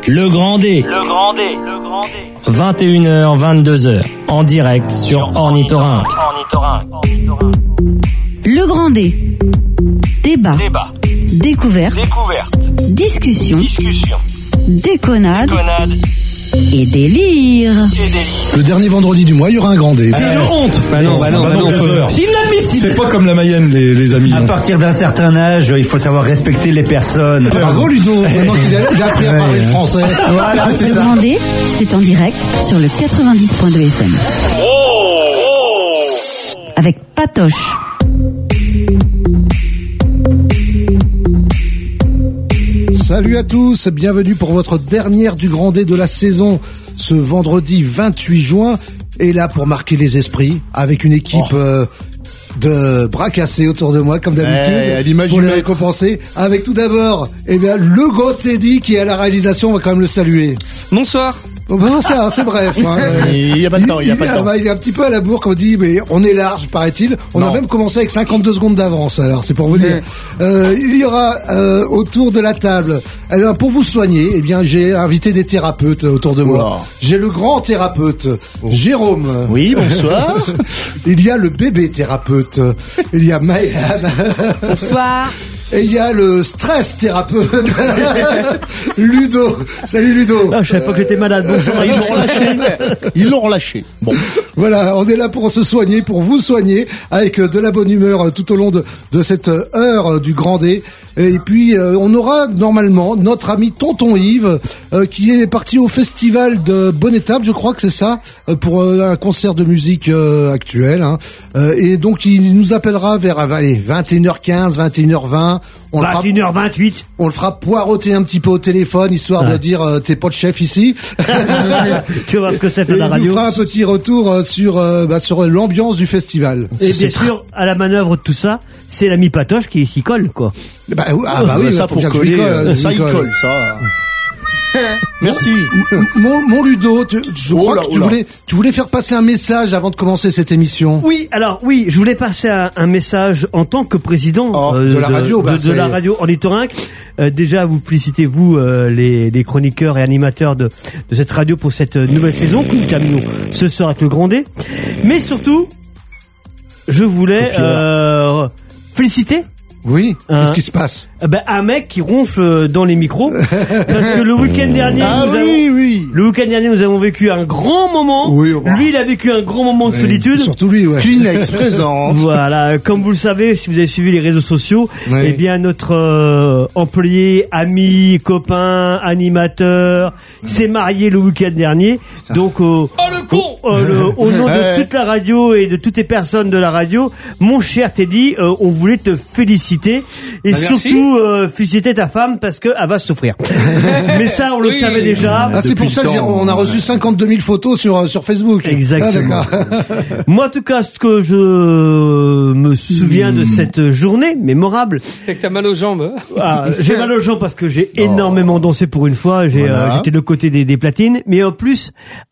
Le Grand D. 21h, 22h. En direct sur Ornithorynque. Le Grand D. Débat. Découverte. Discussion. Déconnade. Et délire. Le dernier vendredi du mois, il y aura un Grand D. C'est une honte. Bah non. C'est inadmissible. C'est pas comme la Mayenne, les amis. À partir d'un certain âge, il faut savoir respecter les personnes. Bravo Ludo. Maintenant qu'il a appris à parler le français. Voilà, c'est Le ça. Grand D, c'est en direct sur le 90.2 FM. Avec Patoche. Salut à tous, bienvenue pour votre dernière du Grand D de la saison, ce vendredi 28 juin. Et là pour marquer les esprits, avec une équipe de bras cassés autour de moi, comme d'habitude, pour les récompenser. Avec tout d'abord, le gros Teddy qui est à la réalisation, on va quand même le saluer. Bonsoir. Bon, ça, c'est bref. Il y a pas de temps, il y a pas de temps. Il est un petit peu à la bourre, comme on dit, mais on est large, paraît-il. On a même commencé avec 52 secondes d'avance, alors c'est pour vous dire. Il y aura autour de la table, alors pour vous soigner, eh bien j'ai invité des thérapeutes autour de moi. J'ai le grand thérapeute, Jérôme. Oui, bonsoir. Il y a le bébé thérapeute. Il y a Maëlan. Bonsoir. Et il y a le stress thérapeute, Ludo. Salut Ludo. Ah, je savais pas que j'étais malade. Bonjour. Ils l'ont relâché. Bon. Voilà, on est là pour se soigner, pour vous soigner, avec de la bonne humeur tout au long de cette heure du Grand D. Et puis, on aura normalement notre ami Tonton Yves, qui est parti au festival de Bonne Étape, je crois que c'est ça, pour un concert de musique actuel. Hein. Et donc, il nous appellera vers 21h15, 21h20. 21h28. On le fera poireauter un petit peu au téléphone, histoire de dire t'es pas le chef ici. Tu vois ce que c'est de la radio. Il nous fera un petit retour sur l'ambiance du festival. Et bien sûr, à la manœuvre de tout ça, c'est l'ami Patoche qui s'y colle, quoi. Oui, ça pour coller, ça il colle, ça. Merci. Mon Ludo, je crois que tu voulais faire passer un message avant de commencer cette émission. Oui, je voulais passer un message en tant que président de la radio, de la radio Ornithorynque. Déjà, vous félicitez vous les chroniqueurs et animateurs de cette radio pour cette nouvelle saison que nous terminons ce soir avec le Grand D. Mais surtout, je voulais féliciter. Oui. Qu'est-ce qui se passe? Un mec qui ronfle dans les micros parce que le week-end dernier, le week-end dernier, nous avons vécu un grand moment. Oui, lui, il a vécu un grand moment de solitude. Surtout lui, ouais. Kleenex présente. Voilà, comme vous le savez, si vous avez suivi les réseaux sociaux, eh bien notre employé, ami, copain, animateur, s'est marié le week-end dernier. Donc, au nom de toute la radio et de toutes les personnes de la radio, mon cher Teddy, on voulait te féliciter et surtout féliciter ta femme parce que elle va souffrir. Mais ça, on le savait déjà. C'est pour ça qu'on a reçu 52 000 photos sur Facebook. Exactement. Moi, en tout cas, ce que je me souviens de cette journée mémorable, c'est que t'as mal aux jambes. J'ai mal aux jambes parce que j'ai énormément dansé pour une fois. J'étais de côté des platines, mais en plus,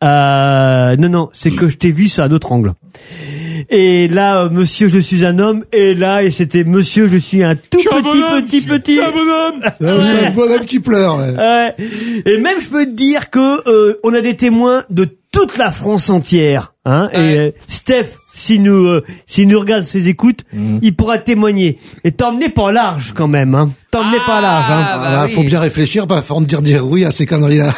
non, c'est que je t'ai vu sur un autre angle. Et là, monsieur, je suis un homme. Et là, c'était monsieur, je suis un tout petit. Un bonhomme. C'est un bonhomme qui pleure. Ouais. Et même, je peux te dire que on a des témoins de toute la France entière. Hein. Et Steph, s'il nous regarde, s'il écoute, il pourra témoigner. Et t'emmener pas large quand même. Hein. T'emmener pas large. Hein. Faut bien réfléchir, pas avant de dire oui à ces conneries-là.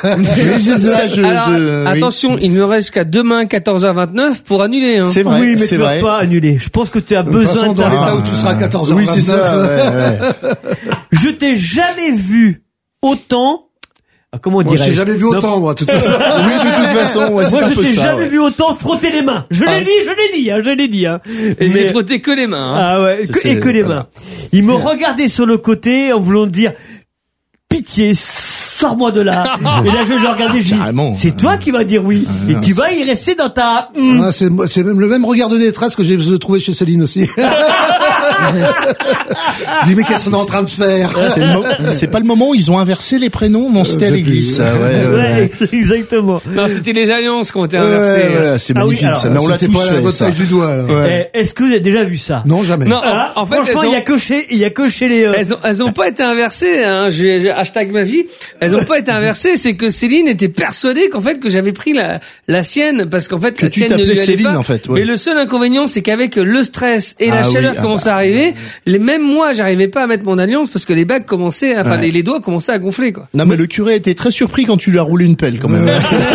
Attention, il me reste qu'à demain 14h29 pour annuler. Hein. C'est vrai. Oui, mais tu vas pas annuler. Je pense que tu as besoin dans l'état où tu seras à 14h29. Oui, c'est ça. Je t'ai jamais vu autant. Comment dirais-je? Moi, j'ai jamais vu autant, moi, de toute façon. Oui, de toute façon, moi, je t'ai jamais vu autant frotter les mains. Je l'ai dit. Et j'ai frotté que les mains. Ah ouais, que les mains. Il me regardait sur le côté en voulant dire, pitié, sors-moi de là. Et là, je le regardais, je dis, c'est toi qui vas dire oui. Et tu vas y rester dans ta... C'est même le même regard de détresse que j'ai trouvé chez Céline aussi. Dis, mais qu'est-ce qu'on est en train de faire? C'est pas le moment où ils ont inversé les prénoms? Non, c'était à l'église, ça. Ouais, exactement. Non, c'était les alliances qui ont été inversées. Ouais, c'est magnifique, alors, ça. Mais on l'a C'était tous pas la fait, botte ça. avec du doigt, alors. Ouais. Est-ce que vous avez déjà vu ça? Non, jamais. Non, en fait, franchement, il y a que chez les. elles ont pas été inversées, hein. J'ai hashtag ma vie. Elles ont pas été inversées. C'est que Céline était persuadée qu'en fait que j'avais pris la sienne parce qu'en fait Que la tu sienne ne lui t'appelais allait Céline, pas. en fait, ouais. Mais le seul inconvénient, c'est qu'avec le stress et la chaleur qui commençait à arriver, même moi, j'arrivais pas à mettre mon alliance parce que les bagues commençaient, enfin les doigts commençaient à gonfler, quoi. Non, mais le curé était très surpris quand tu lui as roulé une pelle, quand même.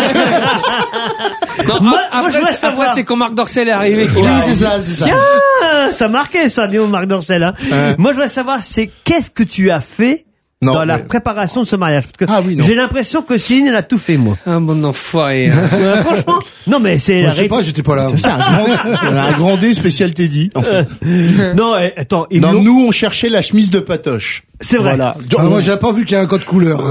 Non, après c'est quand Marc Dorcel est arrivé. Oui, c'est ça. Tiens, ça marquait ça, Léo Marc Dorcel. Hein. Moi, je voudrais savoir, c'est qu'est-ce que tu as fait dans la préparation de ce mariage, parce que j'ai l'impression que Céline, elle a tout fait, moi. Ah, bon enfoiré. Hein. Franchement. Non, mais c'est. Moi, je sais pas, j'étais pas là. C'est un grand D spécial Teddy. En fait. Non, attends. Nous, on cherchait la chemise de Patoche. C'est vrai. Voilà. Moi, j'ai pas vu qu'il y a un code couleur.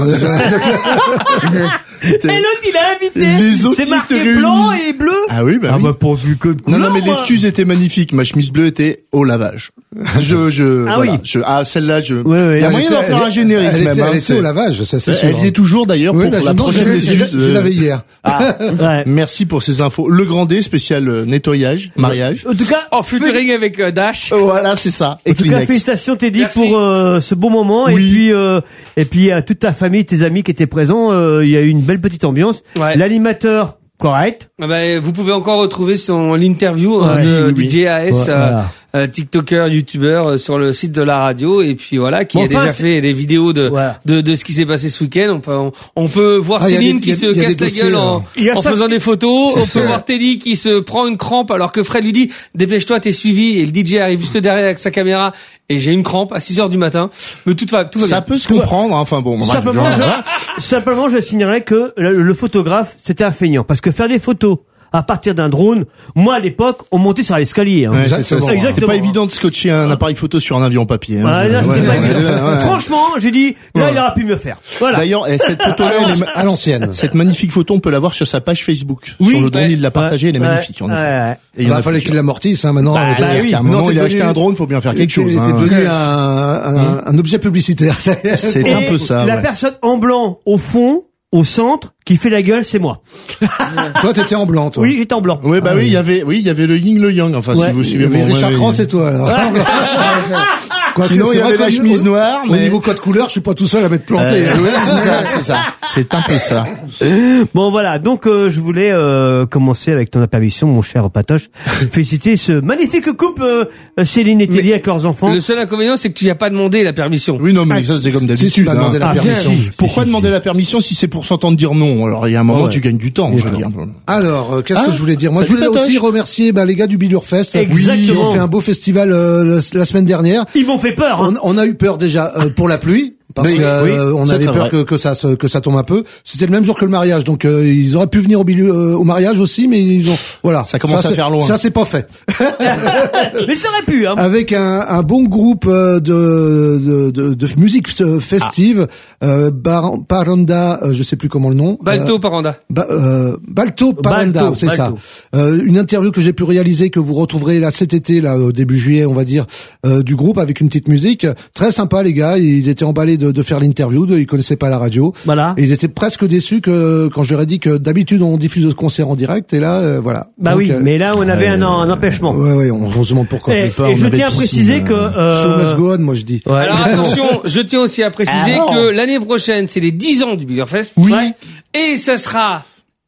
Et l'autre, il a invité. Les autistes c'est marqué réunis. blanc et bleu. Ah oui, bah oui. pourvu que de couleur. Non, mais l'excuse était magnifique. Ma chemise bleue était au lavage. Celle-là, Ouais. Il y a moyen d'en faire un générique, elle même. Elle était au lavage, ça c'est sûr. Elle y est toujours, d'ailleurs, pour la prochaine excuse. Je l'avais hier. Ouais. Merci pour ces infos. Le grand D spécial nettoyage, mariage. En tout cas, Featuring avec Dash. Voilà, c'est ça. Et en tout cas, Kleenex. félicitations Teddy Merci. pour ce beau moment et puis à toute ta famille, tes amis qui étaient présents, il y a eu une belle petite ambiance. Ouais. L'animateur correct. Ah bah, vous pouvez encore retrouver l'interview Ouais. de Oui. DJ AS, Voilà. TikToker, YouTuber sur le site de la radio, et puis voilà, qui a déjà fait des vidéos de ce qui s'est passé ce week-end. On peut voir Céline qui se casse la gueule en faisant des photos. On peut voir Teddy qui se prend une crampe alors que Fred lui dit dépêche-toi, t'es suivi, et le DJ arrive juste derrière avec sa caméra. Et j'ai une crampe à 6h du matin. Mais tout va bien. Ça peut se comprendre, hein. Enfin bon. Simplement, je signalerais que le photographe, c'était un feignant. Parce que faire des photos à partir d'un drone, moi, à l'époque, on montait sur l'escalier. Hein. Ouais, c'était pas évident de scotcher un appareil photo sur un avion papier. Hein. Franchement, j'ai dit, là, il aurait pu mieux faire. Voilà. D'ailleurs, cette photo-là, à l'ancienne. Cette magnifique photo, on peut la voir sur sa page Facebook. Sur le drone, il l'a partagée, elle est magnifique, en effet. Et il fallait qu'il l'amortisse, hein, maintenant. À un moment, il a acheté un drone, faut bien faire quelque chose. C'était devenu un objet publicitaire. C'est un peu ça. La personne en blanc, au fond, au centre, qui fait la gueule, c'est moi. Toi, t'étais en blanc, toi. Oui, j'étais en blanc. Oui, il y avait le yin, le yang. Enfin, si vous suivez mon. Richard Cran, c'est toi, alors. Sinon, il y avait la chemise noire. Au niveau code couleur, je suis pas tout seul à m'être planté. C'est ça. C'est un peu ça. Bon, voilà. Donc, je voulais commencer avec ton permission, mon cher Patoche. Féliciter ce magnifique couple, Céline et Teddy, avec leurs enfants. Le seul inconvénient, c'est que tu n'as pas demandé la permission. Oui, non, mais ça, c'est comme d'habitude. Si tu m'as demandé la permission. Pourquoi demander la permission si c'est pour s'entendre dire non? Alors, il y a un moment, tu gagnes du temps, je veux dire. Alors, qu'est-ce que je voulais dire? Moi, je voulais aussi remercier les gars du Bilurfest. Exactement. Qui ont fait un beau festival la semaine dernière. Ils m'ont fait peur. Hein. On a eu peur déjà pour la pluie. Parce que on avait peur que ça tombe un peu. C'était le même jour que le mariage, donc ils auraient pu venir au mariage aussi, mais ils ont Ça commence à faire loin. Ça c'est pas fait. Mais ça aurait pu. Hein. Avec un bon groupe de musique festive, Paranda, je sais plus comment le nom. Balto Paranda. Balto Paranda, c'est ça. Une interview que j'ai pu réaliser que vous retrouverez là cet été, là au début juillet, on va dire, du groupe avec une petite musique très sympa les gars. Ils étaient emballés de faire l'interview, ils connaissaient pas la radio. Voilà. Et ils étaient presque déçus quand je leur ai dit que d'habitude on diffuse le concert en direct et là voilà. Bah donc, oui, mais là on avait un empêchement. Ouais, on se demande pourquoi. Et je tiens à préciser que show must go on, moi je dis. Ouais. Alors attention, je tiens aussi à préciser que l'année prochaine c'est les 10 ans du Bilurfest. Oui. Et ça sera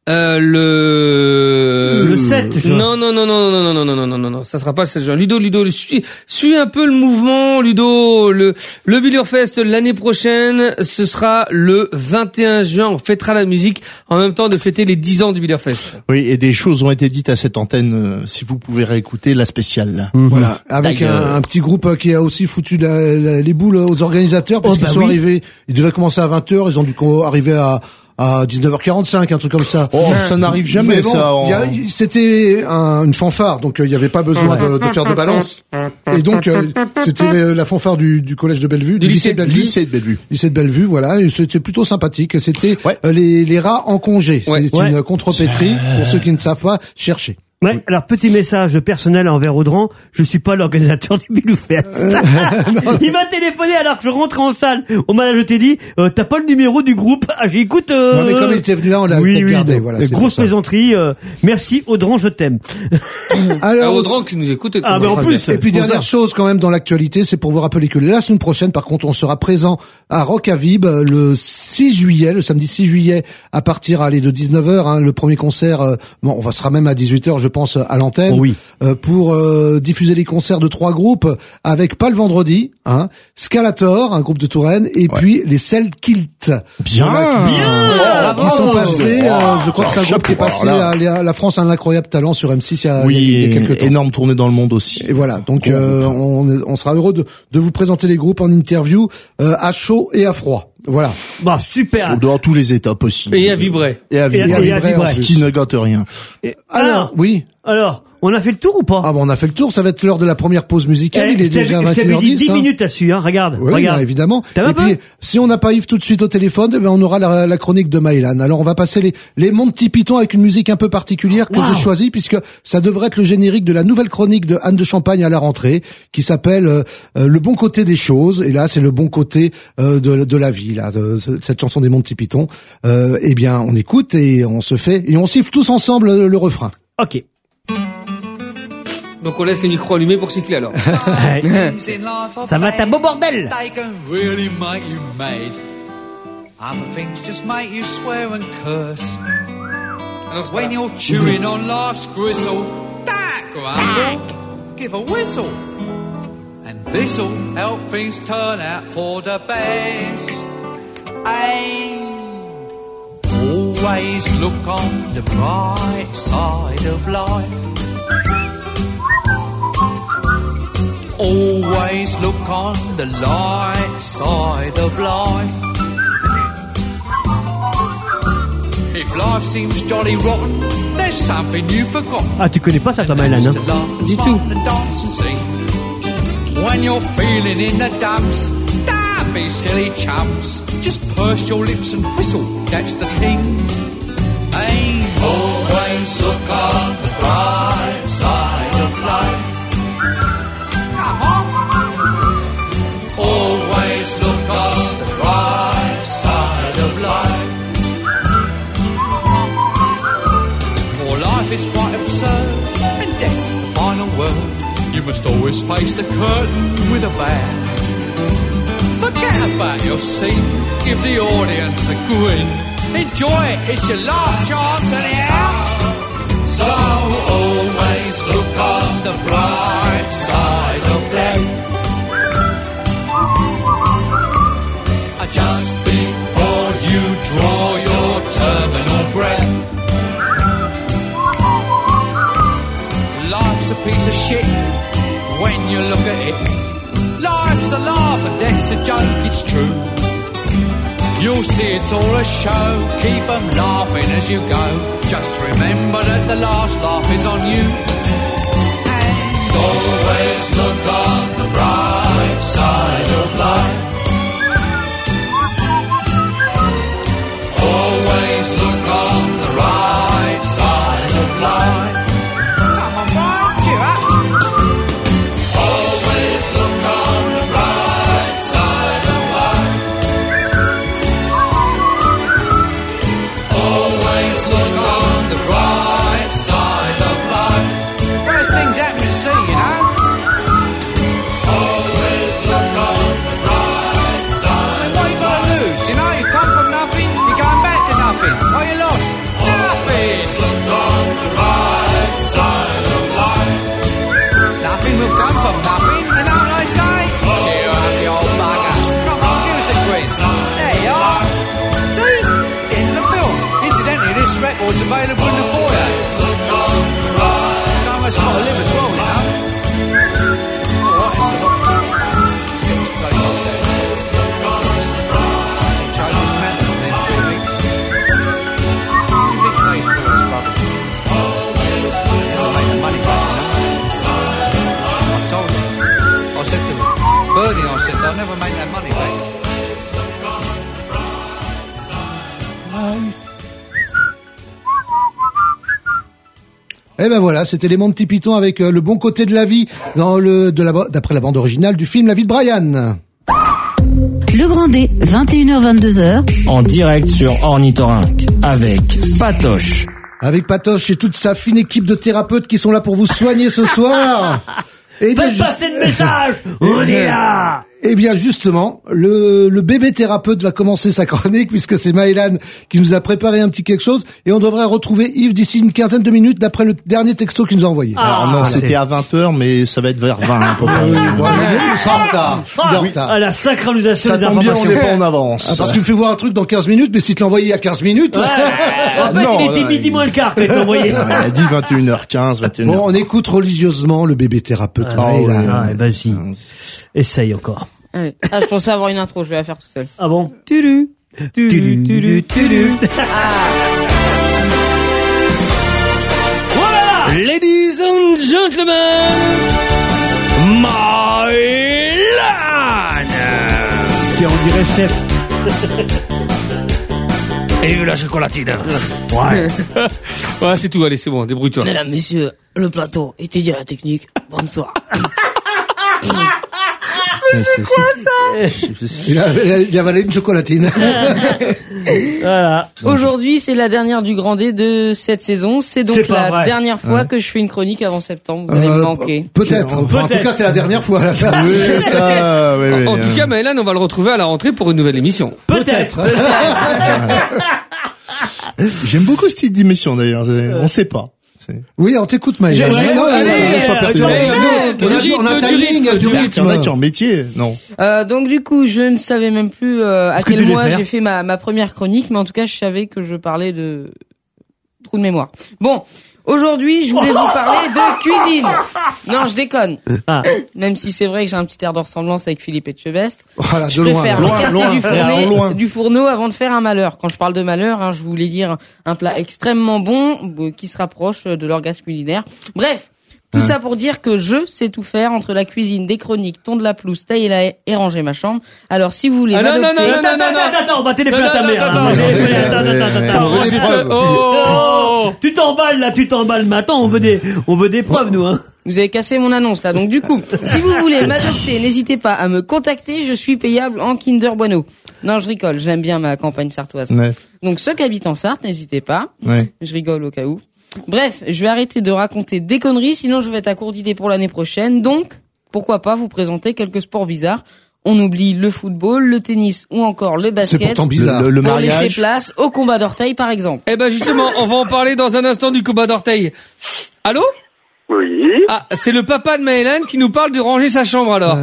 le 7 juin. Non, ça sera pas le 7 juin. Ludo, suis un peu le mouvement, Ludo. Le Bilurfest l'année prochaine, ce sera le 21 juin. On fêtera la musique en même temps de fêter les 10 ans du Bilurfest. Oui, et des choses ont été dites à cette antenne, si vous pouvez réécouter la spéciale, là. Voilà. Avec un petit groupe qui a aussi foutu les boules aux organisateurs parce qu'ils sont arrivés, ils devaient commencer à 20h, ils ont dû arriver à 19h45, un truc comme ça. Oh, ça n'arrive jamais, bon, ça. C'était une fanfare, donc il n'y avait pas besoin de faire de balance. Et donc, c'était la fanfare du collège de Bellevue, du lycée de Bellevue. Lycée de Bellevue, voilà. Et c'était plutôt sympathique. C'était les rats en congé. Ouais. C'est une contrepétrie, pour ceux qui ne savent pas chercher. Ouais, alors petit message personnel envers Audran, je suis pas l'organisateur du Biloufest. Il m'a téléphoné alors que je rentrais en salle. Au manage, je t'ai dit, t'as pas le numéro du groupe. Ah, j'ai écoute. Non, mais comme il était venu là, on l'a gardé. Voilà, grosse plaisanterie. Merci Audran, je t'aime. Alors Audran qui nous écoute. Ah, mais en plus. Et puis dernière chose quand même dans l'actualité, c'est pour vous rappeler que la semaine prochaine, par contre, on sera présent à Rock-à-Vib le 6 juillet, le samedi 6 juillet, à partir de 19h, hein, le premier concert. Bon, on sera même à 18h, je pense, à l'antenne, pour diffuser les concerts de 3 groupes avec pas le vendredi, hein, Scalator, un groupe de Touraine, et puis les Selkilt. Bien, qui sont passés, je crois que c'est un groupe qui est passé à la France a un incroyable talent sur M6 il y a quelques temps. Énorme tournée dans le monde aussi. Et voilà, donc on sera heureux de vous présenter les groupes en interview à chaud et à froid. Voilà. Bah, super. Dans tous les états possibles. Et à vibrer. Et à vibrer. Ce qui ne gâte rien. Alors, oui. Alors, on a fait le tour ou pas? Ah bon, on a fait le tour, ça va être l'heure de la première pause musicale, il est déjà 21h10. Je t'avais dit 10 minutes là-dessus, hein, regarde. Oui, regarde. Non, évidemment. Et puis, si on n'a pas Yves tout de suite au téléphone, eh ben, on aura la chronique de Maëlan. Alors, on va passer les Monty Python avec une musique un peu particulière que j'ai choisie, puisque ça devrait être le générique de la nouvelle chronique de Anne de Champagne à la rentrée, qui s'appelle Le bon côté des choses. Et là, c'est le bon côté de la vie, là, de cette chanson des Monty Python. Eh bien, on écoute et on siffle tous ensemble le refrain. Ok. Donc on laisse les micros allumés pour siffler alors. Ça va être un beau bordel. Other things just make you swear and curse. When you're chewing on life's gristle, give a whistle. And this'll help things turn out for the best. And always look on the bright side of life. Always look on the light side of life. If life seems jolly rotten, there's something you've forgotten. Ah, tu connais pas ça, toi, Maëlan, hein? Du tout. When you're feeling in the dumps, don't be silly chumps. Just purse your lips and whistle, that's the thing. Hey, always look on the bright side of life. Always look on the bright side of life. For life is quite absurd, and death's the final word. You must always face the curtain with a bow. Forget about your scene, give the audience a grin. Enjoy it, it's your last chance anyhow. So always look on the bright side of life. Just before you draw your terminal breath. Life's a piece of shit when you look at it. Life's a laugh and death's a joke, it's true. You'll see it's all a show, keep 'em laughing as you go. Just remember that the last laugh is on you. And always look on the bright side of life. Always look on the right side of life. Come on, boy, cheer up. Always look on the right side of life. Always look on the right side of life. First things happen to see, you know. Always look on the right side. What you gotta lose? You know, you come from nothing. Nothing. What you lost? Nothing. Look on the right side of life. Nothing will come from nothing. You know what I say? Cheer up, you old bugger. Come on, give us a quiz. There you are. See? It's the end of the film. Incidentally, this record's available in the foyer. Look on the right. Someone's got to live as well, you know. All right, it's a lot. Let's get this place up there. Change this mantle within 3 weeks. Bernie, I said, they'll never make that money back. Eh ben voilà, c'était les Monty Python avec le bon côté de la vie d'après la bande originale du film La vie de Brian. Le Grand D, 21h-22h. En direct sur Ornithorynque avec Patoche. Avec Patoche et toute sa fine équipe de thérapeutes qui sont là pour vous soigner ce soir. Faites passer le message. On est là. Eh bien justement, le bébé thérapeute va commencer sa chronique puisque c'est Maëlan qui nous a préparé un petit quelque chose et on devrait retrouver Yves d'ici une quinzaine de minutes d'après le dernier texto qu'il nous a envoyé. Alors non, c'était à 20h mais ça va être vers 20 à peu près. Il sera en retard. La synchronisation des informations. Ça tombe bien, on n'est pas en avance. Parce qu'il me fait voir un truc dans 15 minutes mais si tu l'as envoyé il y a 15 minutes... Ouais. En fait, il était midi moins le quart quand il l'a envoyé. Il a dit 21h15, 21h. Bon, on écoute religieusement le bébé thérapeute Maëlan. Vas-y. Essaye encore. Allez. Ah, je pensais avoir une intro, je vais la faire tout seul. Ah bon? Tulu. Voilà! Ladies and gentlemen, Maëlan. Tiens, on dirait Steph. Et la chocolatine. Ouais. Ouais, c'est tout, allez, c'est bon, débrouille-toi. Mesdames, messieurs, le plateau est dédié à la technique. Bonsoir. C'est quoi ça? Il a avalé une chocolatine. Voilà. Aujourd'hui, c'est la dernière du Grand D de cette saison. C'est donc la dernière fois que je fais une chronique avant septembre. Vous allez me manquer. Peut-être. En tout cas, c'est la dernière fois. Là, ça. Oui, ça. Oui, En tout cas, Maëlan, on va le retrouver à la rentrée pour une nouvelle émission. Peut-être. J'aime beaucoup cette émission d'ailleurs. On sait pas. Oui, on t'écoute, Maëlan. On a un timing, du rythme. Tu es en métier, non. Donc du coup, je ne savais même plus à quel mois j'ai fait ma première chronique, mais en tout cas, je savais que je parlais de trou de mémoire. Bon, aujourd'hui, je voulais vous parler de cuisine. Non, je déconne. Même si c'est vrai que j'ai un petit air de ressemblance avec Philippe Etchebest. Voilà, je préfère m'écarter du fourneau avant de faire un malheur. Quand je parle de malheur, je voulais dire un plat extrêmement bon qui se rapproche de l'orgasme culinaire. Bref. Tout ça pour dire que je sais tout faire entre la cuisine, des chroniques, tondre la pelouse, tailler la haie et ranger ma chambre. Alors si vous voulez m'adopter... Attends, on va téléphoner à ta mère. Oh, tu t'emballes là, mais attends, on veut des preuves, nous, hein. Vous avez cassé mon annonce là, donc du coup, si vous voulez m'adopter, n'hésitez pas à me contacter, je suis payable en Kinder Bueno. Non, je rigole, j'aime bien ma campagne sartoise. Ouais. Donc ceux qui habitent en Sarthe, n'hésitez pas. Ouais. Je rigole au cas où. Bref, je vais arrêter de raconter des conneries, sinon je vais être à court d'idées pour l'année prochaine. Donc, pourquoi pas vous présenter quelques sports bizarres. On oublie le football, le tennis ou encore le basket. C'est pourtant bizarre. Le pour mariage. laisser place au combat d'orteil, par exemple. Eh ben justement, on va en parler dans un instant du combat d'orteil. Allô? Oui. Ah, c'est le papa de Maëlan qui nous parle de ranger sa chambre alors.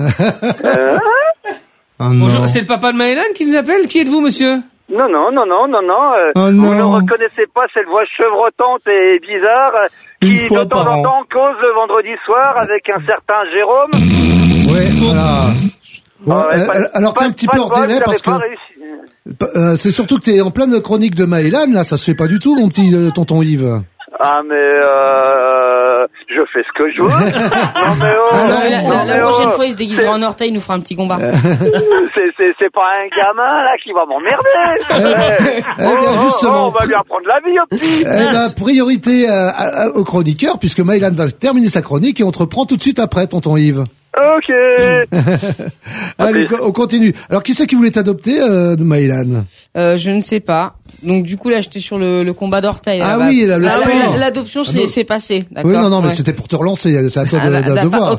Bonjour, c'est le papa de Maëlan qui nous appelle. Qui êtes-vous, monsieur? Non. Vous ne reconnaissez pas cette voix chevrotante et bizarre qui de temps en temps cause le vendredi soir avec un certain Jérôme. Ouais, voilà. Bon, alors t'es un petit peu hors délai parce que c'est surtout que t'es en pleine chronique de Maëlan, là, ça se fait pas du tout, mon petit tonton Yves. Ah mais je fais ce que je veux. Non mais la prochaine fois, il se déguisera en orteil, il nous fera un petit combat. c'est pas un gamin là qui va m'emmerder. Justement, on va lui apprendre la vie au petit. Priorité au chroniqueur puisque Maëlan va terminer sa chronique et on te reprend tout de suite après, tonton Yves. Ok. Allez, on continue. Alors, qui c'est qui voulait t'adopter, Maëlan? Je ne sais pas. Donc, du coup, là, j'étais sur le combat d'orteil. Ah oui, le sport. L'adoption, c'est passé. D'accord. Oui, non, mais c'était pour te relancer. C'est à toi de voir.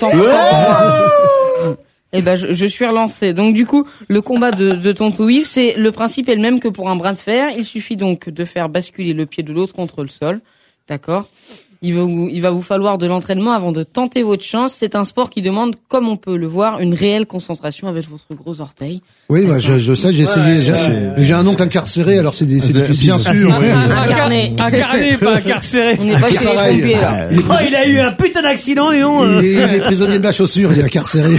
Eh ben, je suis relancé. Donc, du coup, le combat de tonton Yves, c'est le principe est le même que pour un brin de fer. Il suffit donc de faire basculer le pied de l'autre contre le sol. D'accord? Il va vous falloir de l'entraînement avant de tenter votre chance. C'est un sport qui demande, comme on peut le voir, une réelle concentration avec votre gros orteil. Oui, bah, je sais, j'ai essayé. J'ai un oncle incarcéré, alors c'est difficile. Bien sûr, Incarné, pas incarcéré. On n'est pas chez les pompiers, là. Il a eu un putain d'accident, et non. Il est prisonnier de la chaussure, il est incarcéré.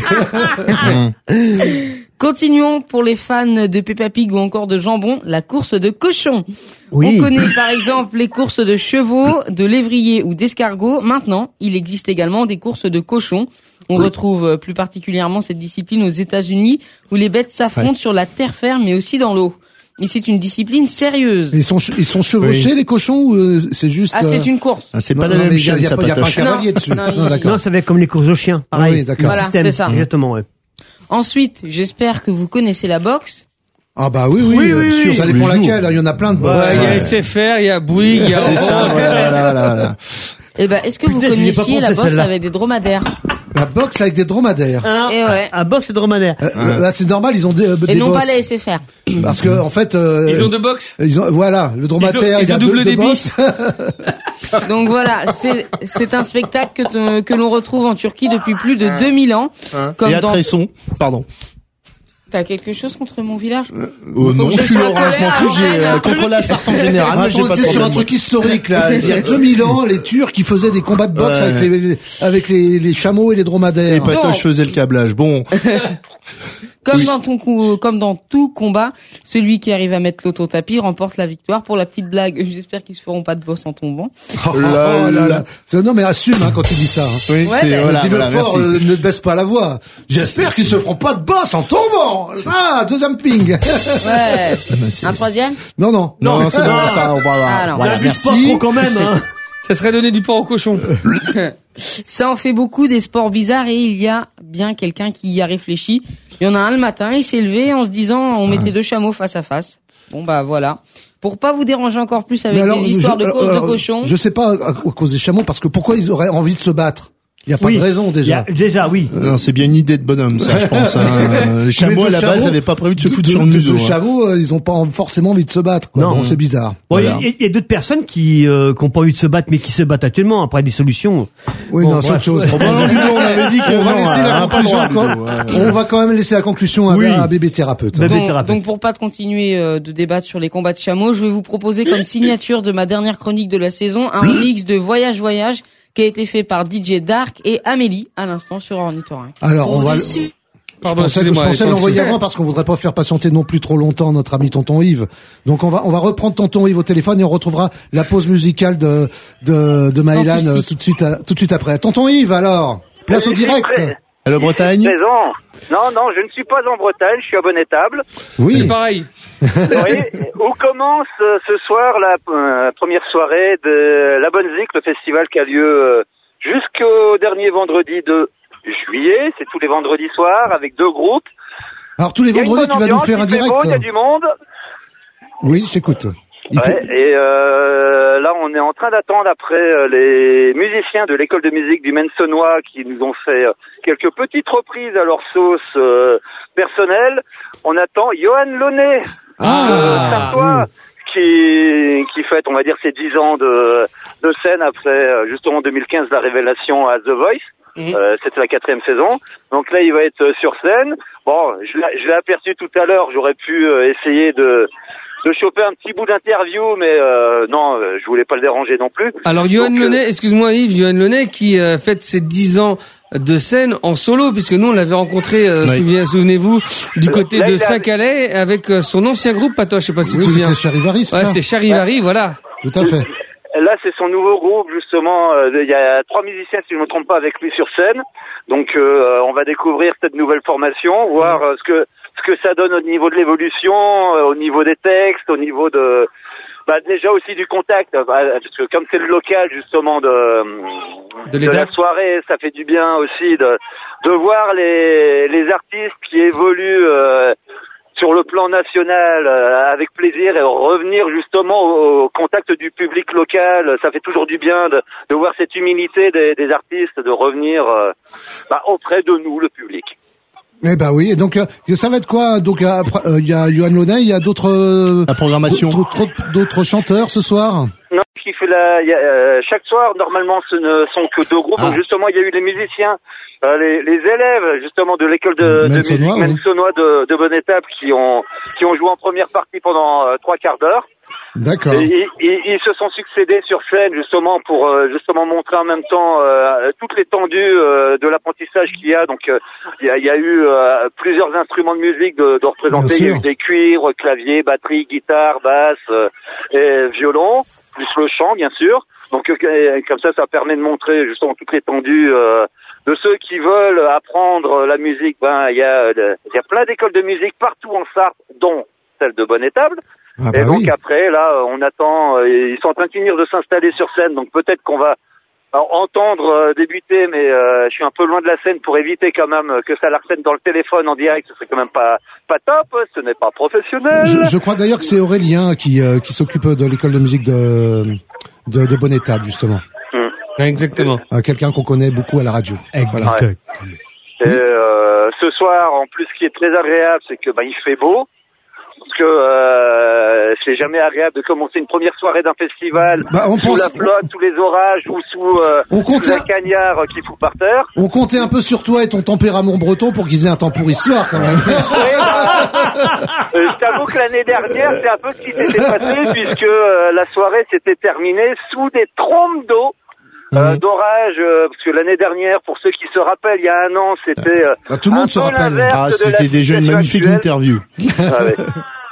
Continuons pour les fans de Peppa Pig ou encore de jambon, la course de cochon. Oui. On connaît par exemple les courses de chevaux, de lévriers ou d'escargots. Maintenant, il existe également des courses de cochons. On retrouve plus particulièrement cette discipline aux États-Unis où les bêtes s'affrontent sur la terre ferme mais aussi dans l'eau. Et c'est une discipline sérieuse. Et ils sont chevauchés, les cochons, ou c'est juste... Ah, c'est une course. Ah, c'est pas la même chaîne, ça, Il n'y a pas un cavalier dessus. Non, ça va être comme les courses aux chiens. Pareil. Oui, d'accord. Voilà, c'est ça. Exactement, ouais. Ensuite, j'espère que vous connaissez la boxe. Ah bah oui, sûr, ça dépend laquelle, il y en a plein de boxe. Il y a SFR, il y a Bouygues, il y a Orange. Eh ben, est-ce que vous connaissiez la boxe avec des dromadaires? La boxe avec des dromadaires. Et ouais. Un boxe et dromadaire. Là, c'est normal, ils ont des Et non bosses. pas les SFR. Parce que, en fait, ils ont deux boxes. Voilà, le dromadaire, il y a double deux bosses. Donc voilà, c'est un spectacle que l'on retrouve en Turquie depuis plus de 2000 ans. Comme et à Tresson, pardon. T'as quelque chose contre mon village? Non, je suis orange, je m'en fous, j'ai contre la Sarthe en général. On était sur un truc historique, là. Il y a 2000 ans, les Turcs, ils faisaient des combats de boxe avec les chameaux et les dromadaires. Et Patoche faisait le câblage. Bon. Comme dans tout combat, celui qui arrive à mettre l'autre au tapis remporte la victoire. Pour la petite blague, j'espère qu'ils se feront pas de bosse en tombant. Oh là. Non, mais assume, quand tu dis ça. Oui, Fort, ne baisse pas la voix. J'espère qu'ils se feront pas de bosse en tombant. Ah, deuxième ping. Ouais. Un troisième? Non, c'est bon, ça, on va voir. Voilà, merci. Quand même, Ça serait donner du porc au cochon. Ça en fait beaucoup des sports bizarres et il y a bien quelqu'un qui y a réfléchi. Il y en a un le matin, il s'est levé en se disant on mettait deux chameaux face à face. Bon bah voilà. Pour pas vous déranger encore plus avec des histoires de courses de cochons. Je sais pas à cause des chameaux parce que pourquoi ils auraient envie de se battre? Il y a pas de raison déjà. Oui. Non, c'est bien une idée de bonhomme, ça, je pense. Les chameaux à la base n'avaient pas prévu de se foutre sur le museau. Les chameaux, ils ont pas forcément envie de se battre. Quoi. Non, c'est bizarre. Bon, il y a d'autres personnes qui ont pas envie de se battre, mais qui se battent actuellement après des solutions. Oui, non, c'est autre chose. On avait dit qu'on va laisser la conclusion. On va quand même laisser la conclusion à bébé thérapeute. Donc pour pas continuer de débattre sur les combats de chameaux, je vais vous proposer comme signature de ma dernière chronique de la saison un mix de Voyage qui a été fait par DJ Dark et Amélie à l'instant sur Ornithorynque. Alors on va. Je pensais l'envoyer avant parce qu'on voudrait pas faire patienter non plus trop longtemps notre ami Tonton Yves. Donc on va reprendre Tonton Yves au téléphone et on retrouvera la pause musicale de Maëlan tout de suite après. Tonton Yves, alors place au direct. Allô Bretagne. Non, je ne suis pas en Bretagne, je suis à Bonnetable. Oui. C'est pareil. Oui. Où commence ce soir la première soirée de la Bonne Zik, le festival qui a lieu jusqu'au dernier vendredi de juillet. C'est tous les vendredis soirs avec deux groupes. Alors tous les vendredis, tu vas nous faire un direct. Il y a du monde. Oui, j'écoute. Et là, on est en train d'attendre après les musiciens de l'école de musique du Maine-Saunois qui nous ont fait quelques petites reprises à leur sauce personnelle. On attend Johan Launay de Saint-Ouen qui fête, on va dire, ses 10 ans de scène après justement 2015 la révélation à The Voice. C'était la 4e saison. Donc là, il va être sur scène. Bon, je l'ai aperçu tout à l'heure. J'aurais pu essayer de choper un petit bout d'interview, mais non, je voulais pas le déranger non plus. Alors Johan Launay, excuse-moi Yves, Johan Launay qui fête ses 10 ans de scène en solo, puisque nous on l'avait rencontré, souvenez-vous, du côté de Saint-Calais avec son ancien groupe, Patoche, je sais pas si tu te souviens. C'était Charivari, c'est ça? C'était Charivari, voilà. Tout à fait. Là, c'est son nouveau groupe, justement. Il y a 3 musiciens, si je ne me trompe pas, avec lui sur scène. Donc, on va découvrir cette nouvelle formation, voir ce que ça donne au niveau de l'évolution, au niveau des textes, au niveau de, déjà aussi du contact, parce que comme c'est le local justement de la soirée, ça fait du bien aussi de voir les artistes qui évoluent sur le plan national avec plaisir et revenir justement au contact du public local. Ça fait toujours du bien de voir cette humilité des artistes de revenir auprès de nous, le public. Eh ben oui, et donc ça va être quoi? Donc il y a Johan Launay, il y a d'autres la programmation, d'autres chanteurs ce soir. Non, qui fait chaque soir normalement ce ne sont que 2 groupes. Donc justement il y a eu les musiciens, les élèves justement de l'école de musique Maine-Saunois de Bonnetable qui ont joué en première partie pendant 3 quarts d'heure. D'accord. Et ils se sont succédés sur scène justement pour justement montrer en même temps toute l'étendue de l'apprentissage qu'il y a. Donc il y a eu plusieurs instruments de musique de représenter. Il y a eu des cuivres, clavier, batterie, guitare, basse et violon, plus le chant bien sûr. Donc comme ça permet de montrer justement toute l'étendue de ceux qui veulent apprendre la musique. Il y a plein d'écoles de musique partout en Sarthe, dont celle de Bonne-Étable. Ah bah et donc oui. après, là, on attend, ils sont en train de finir de s'installer sur scène, donc peut-être qu'on va entendre débuter, mais je suis un peu loin de la scène pour éviter quand même que ça l'arsène dans le téléphone en direct, ce serait quand même pas top, ce n'est pas professionnel. Je crois d'ailleurs que c'est Aurélien qui s'occupe de l'école de musique de Bonne-Étable, justement. Exactement. Quelqu'un qu'on connaît beaucoup à la radio. Voilà. Ouais. Et ce soir, en plus, ce qui est très agréable, c'est que il fait beau. Parce que c'est jamais agréable de commencer une première soirée d'un festival sous la flotte, sous les orages ou sous la cagnard qui fout par terre. On comptait un peu sur toi et ton tempérament breton pour qu'ils aient un temps pourri ce soir quand même. Je t'avoue que l'année dernière, c'est un peu ce qui s'était passé puisque la soirée s'était terminée sous des trompes d'eau. D'orage, parce que l'année dernière, pour ceux qui se rappellent, il y a un an, c'était tout le monde se rappelle. C'était déjà une magnifique interview. Ah ouais.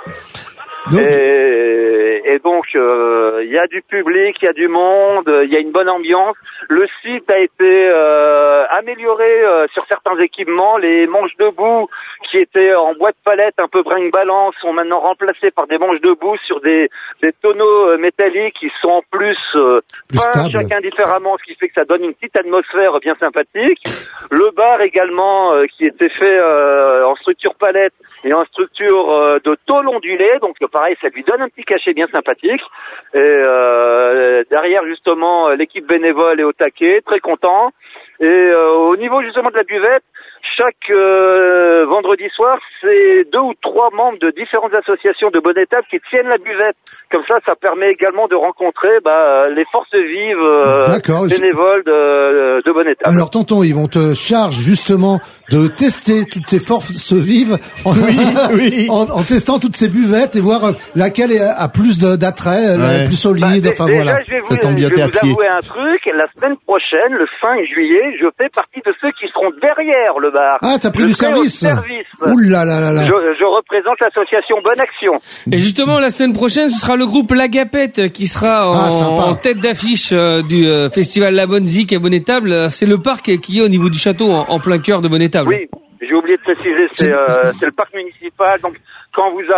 Et donc, il y a du public, il y a du monde, il y a une bonne ambiance. Le site a été amélioré sur certains équipements. Les manches debout qui étaient en bois de palette un peu brinque-balance sont maintenant remplacées par des manches debout sur des tonneaux métalliques qui sont en plus peints chacun différemment, ce qui fait que ça donne une petite atmosphère bien sympathique. Le bar également qui était fait en structure palette et en structure de tôle ondulée, donc pareil, ça lui donne un petit cachet bien sympathique. Et derrière justement l'équipe bénévole est au taquet, très content. Et au niveau justement de la buvette, chaque vendredi soir, c'est 2 ou 3 membres de différentes associations de Bonne-Étable qui tiennent la buvette. Comme ça permet également de rencontrer les forces vives bénévoles de Bonne-Étable. Alors tonton Yves, on te charge justement de tester toutes ces forces vives en testant toutes ces buvettes et voir laquelle a plus d'attrait, la plus solide. Déjà, je vais vous avouer un truc. La semaine prochaine, le 5 juillet, je fais partie de ceux qui seront derrière le bar. Ah, t'as pris du service. Ouh là là là là. Je représente l'association Bonne Action. Et justement, la semaine prochaine, ce sera le groupe L'Agapette qui sera en tête d'affiche du festival La Bonne Zik à Bonne-Étable. C'est le parc qui est au niveau du château, en plein cœur de Bonne-Étable. Oui, j'ai oublié de préciser, c'est le parc municipal. Donc, quand vous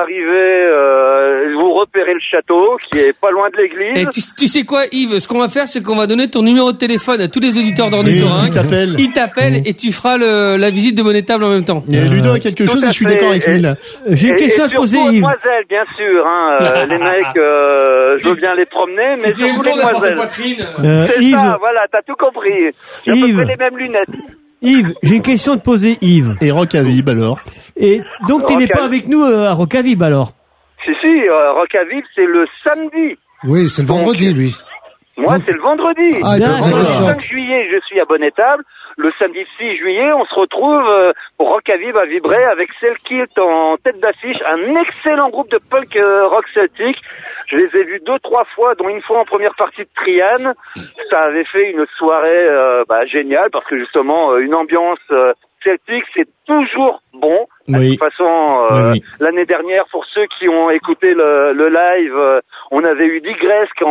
arrivez, vous repérez le château qui est pas loin de l'église. Et tu sais quoi, Yves, ce qu'on va faire, c'est qu'on va donner ton numéro de téléphone à tous les auditeurs d'Ornithorynque. Ils t'appellent et tu feras la visite de Bonne-Étable en même temps. Et Ludo a quelque chose et je suis d'accord avec lui là. J'ai une question à te poser, Yves. Demoiselles, bien sûr. Les mecs, je veux bien les promener, mais surtout les demoiselles. C'est Yves, ça, voilà, t'as tout compris. J'ai à peu près les mêmes lunettes. Yves, j'ai une question à te poser, Yves. Et Rockavib alors. Et donc tu n'es pas avec nous à Rockavib alors? Si, Rockavib, c'est le samedi. Oui, c'est le vendredi, lui. Moi, c'est le vendredi. Ah, le 5 juillet, je suis à Bonne-Étable. Le samedi 6 juillet, on se retrouve pour Rockavib à vibrer avec Selkilt en tête d'affiche, un excellent groupe de punk rock celtique. Je les ai vus 2-3 fois, dont une fois en première partie de Triane. Ça avait fait une soirée géniale parce que justement, une ambiance celtique, c'est toujours bon. De toute façon, l'année dernière, pour ceux qui ont écouté le live, on avait eu Digresque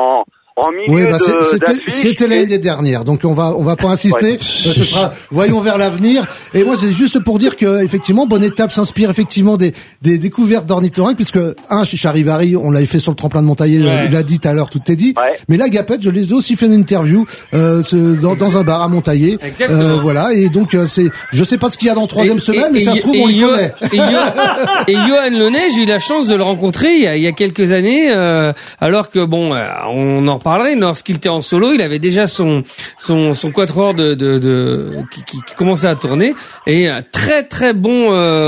en milieu c'était l'année dernière, donc on va pas insister. Ce sera, voyons vers l'avenir. Et moi, c'est juste pour dire que effectivement, Bonne-Étable s'inspire effectivement des découvertes d'Ornithorynque, puisque chez Charivari, on l'avait fait sur le tremplin de Montaillé, il l'a dit tout à l'heure, tout est dit. Mais là, Gapette, je les ai aussi fait une interview dans un bar à Montaillé. Voilà, et donc je sais pas ce qu'il y a dans la 3e semaine, mais ça se trouve on les connaît. Et Johan Launay, j'ai eu la chance de le rencontrer il y a quelques années, alors que on en parlerait. Lorsqu'il était en solo, il avait déjà son quatuor qui commençait à tourner, et très bon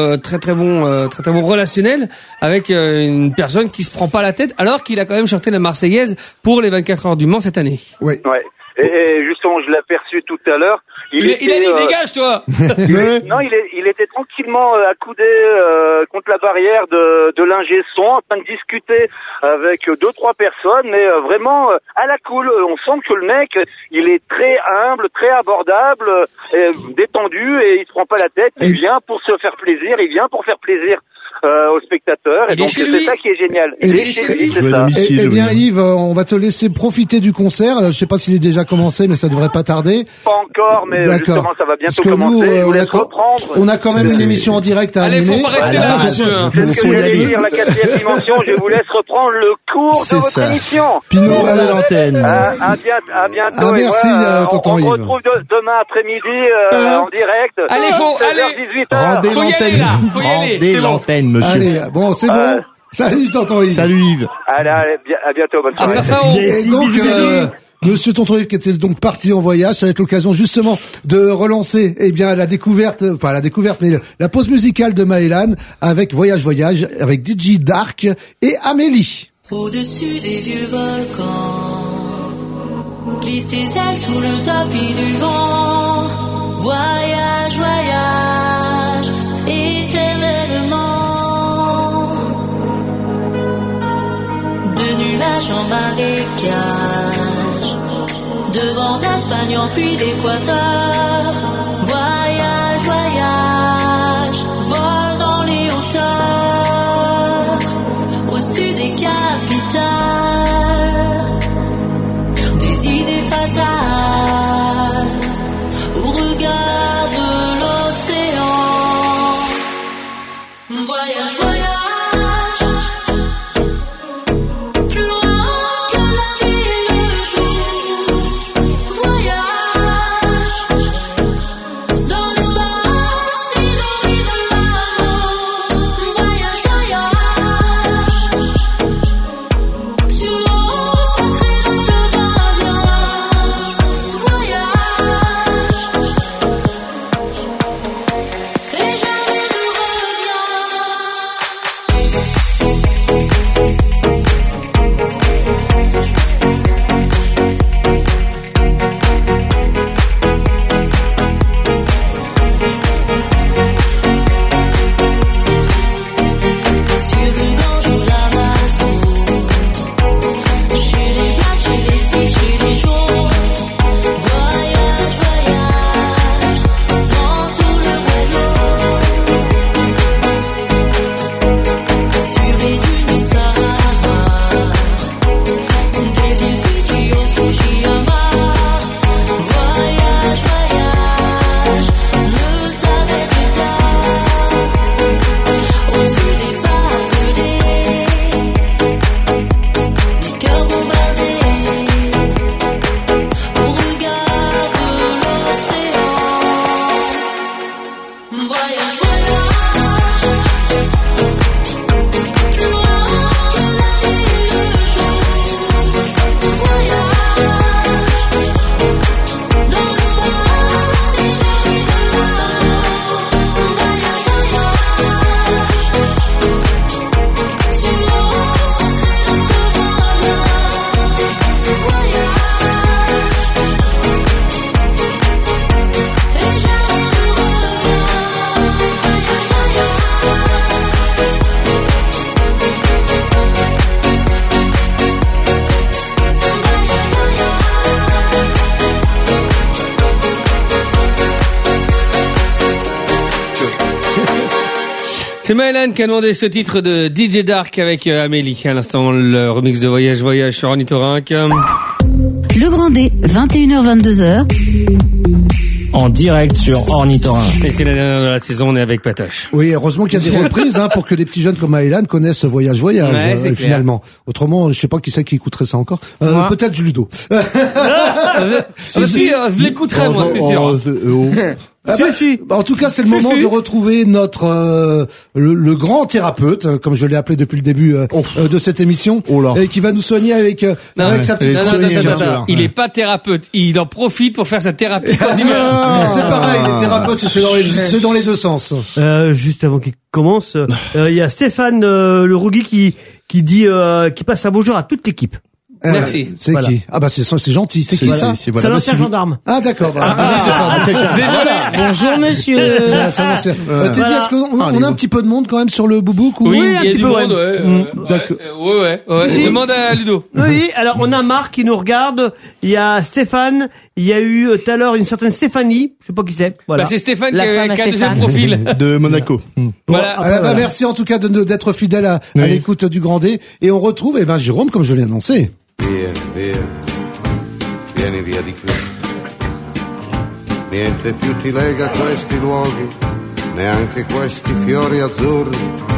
relationnel avec une personne qui se prend pas la tête, alors qu'il a quand même chanté la Marseillaise pour les 24 heures du Mans cette année. Oui. Ouais. Et justement, je l'ai aperçu tout à l'heure. Il a dit dégage toi. Non, il était tranquillement accoudé contre la barrière de l'ingé son, en train de discuter avec 2-3 personnes, mais vraiment à la cool. On sent que le mec, il est très humble, très abordable, détendu, et il se prend pas la tête. Il vient pour se faire plaisir, il vient pour faire plaisir aux spectateurs. Et donc c'est ça qui est génial. Eh bien Yves, on va te laisser profiter du concert. Alors, je sais pas s'il est déjà commencé, mais ça devrait pas tarder. Pas encore, mais justement ça va bientôt commencer. On a quand même une émission en direct à animer. Allez, faut pas rester là, monsieur. C'est ce que j'allais dire, la 4e dimension. Je vous laisse reprendre le cours de votre émission. Pinot à l'antenne. À bientôt. Ah, merci, tonton Yves. On se retrouve demain après-midi en direct. Allez, rendez l'antenne, monsieur. Allez, bon, c'est bon. Salut, tonton Yves. Salut, Yves. Allez, à bientôt, bonne soirée. Et donc, Monsieur Tonton Yves qui était donc parti en voyage, ça va être l'occasion justement de relancer, la découverte, pas la découverte, mais la pause musicale de Maëlan avec Voyage, avec DJ Dark et Amélie. Au-dessus des vieux volcans, glisse tes ailes sous le tapis du vent. Voyage, éternellement. De nuages en marécage, de vent d'Espagne en pluie d'Équateur. Voyage, vole dans les hauteurs, au-dessus des capitales, des idées fatales, au regard de l'océan. Voyage, plus loin que la nuit et le jour. Voyage dans l'espace inouï de l'amour. Voyage sur l'eau sacrée d'un fleuve indien. Voyage et jamais ne sur le Gange ou l'Amazon, chez les blacks, chez les sikhs, chez les jaunes. Voyage dans tout le royaume, sur les dunes du Sahara, des îles Fidji au Fujiyama. Voyage, ne t'arrête pas, au-dessus des barbelés, des cœurs bombardés, au regard de l'océan. Voyage, plus loin que la nuit et le jour. Voyage dans l'espace inouï de l'amour. Voyage sur l'eau sacrée d'un fleuve indien. Voyage et jamais ne C'est Maëlan qui a demandé ce titre de DJ Dark avec Amélie. À l'instant, le remix de Voyage sur Ornithorynque. Le Grand D, 21h-22h. En direct sur Ornithorynque. Et c'est la dernière de la saison, on est avec Patoche. Oui, heureusement qu'il y a des reprises pour que les petits jeunes comme Maëlan connaissent Voyage finalement. Autrement, je sais pas qui c'est qui écouterait ça encore. Peut-être Ludo. Je l'écouterais moi, c'est sûr. En tout cas, c'est le moment de retrouver notre le grand thérapeute, comme je l'ai appelé depuis le début de cette émission, et qui va nous soigner avec sa petite. Non. Il est pas thérapeute, il en profite pour faire sa thérapie. C'est pareil, les thérapeutes, c'est dans les deux sens. Juste avant qu'il commence, il y a Stéphane Le Rougui qui dit qui passe un bonjour à toute l'équipe. Merci. C'est voilà. Qui? Ah bah c'est gentil. C'est qui ça? C'est l'ancien gendarme. Ah d'accord. Désolé. Bonjour monsieur. Teddy, est-ce qu'on a un petit peu de monde quand même sur le boubouk ou... Oui, il y a du monde. D'accord. Ouais. Demande à Ludo. Oui. Alors on a Marc qui nous regarde. Il y a Stéphane. Il y a eu tout à l'heure une certaine Stéphanie, je sais pas qui c'est. Voilà. Bah, c'est Stéphane qui a un deuxième profil. De Monaco. Voilà. Bah, merci en tout cas d'être fidèle à l'écoute du Grand D. Et on retrouve Jérôme, comme je l'ai annoncé. Vieni via di qui. Niente più ti lega questi luoghi, neanche questi fiori azzurri.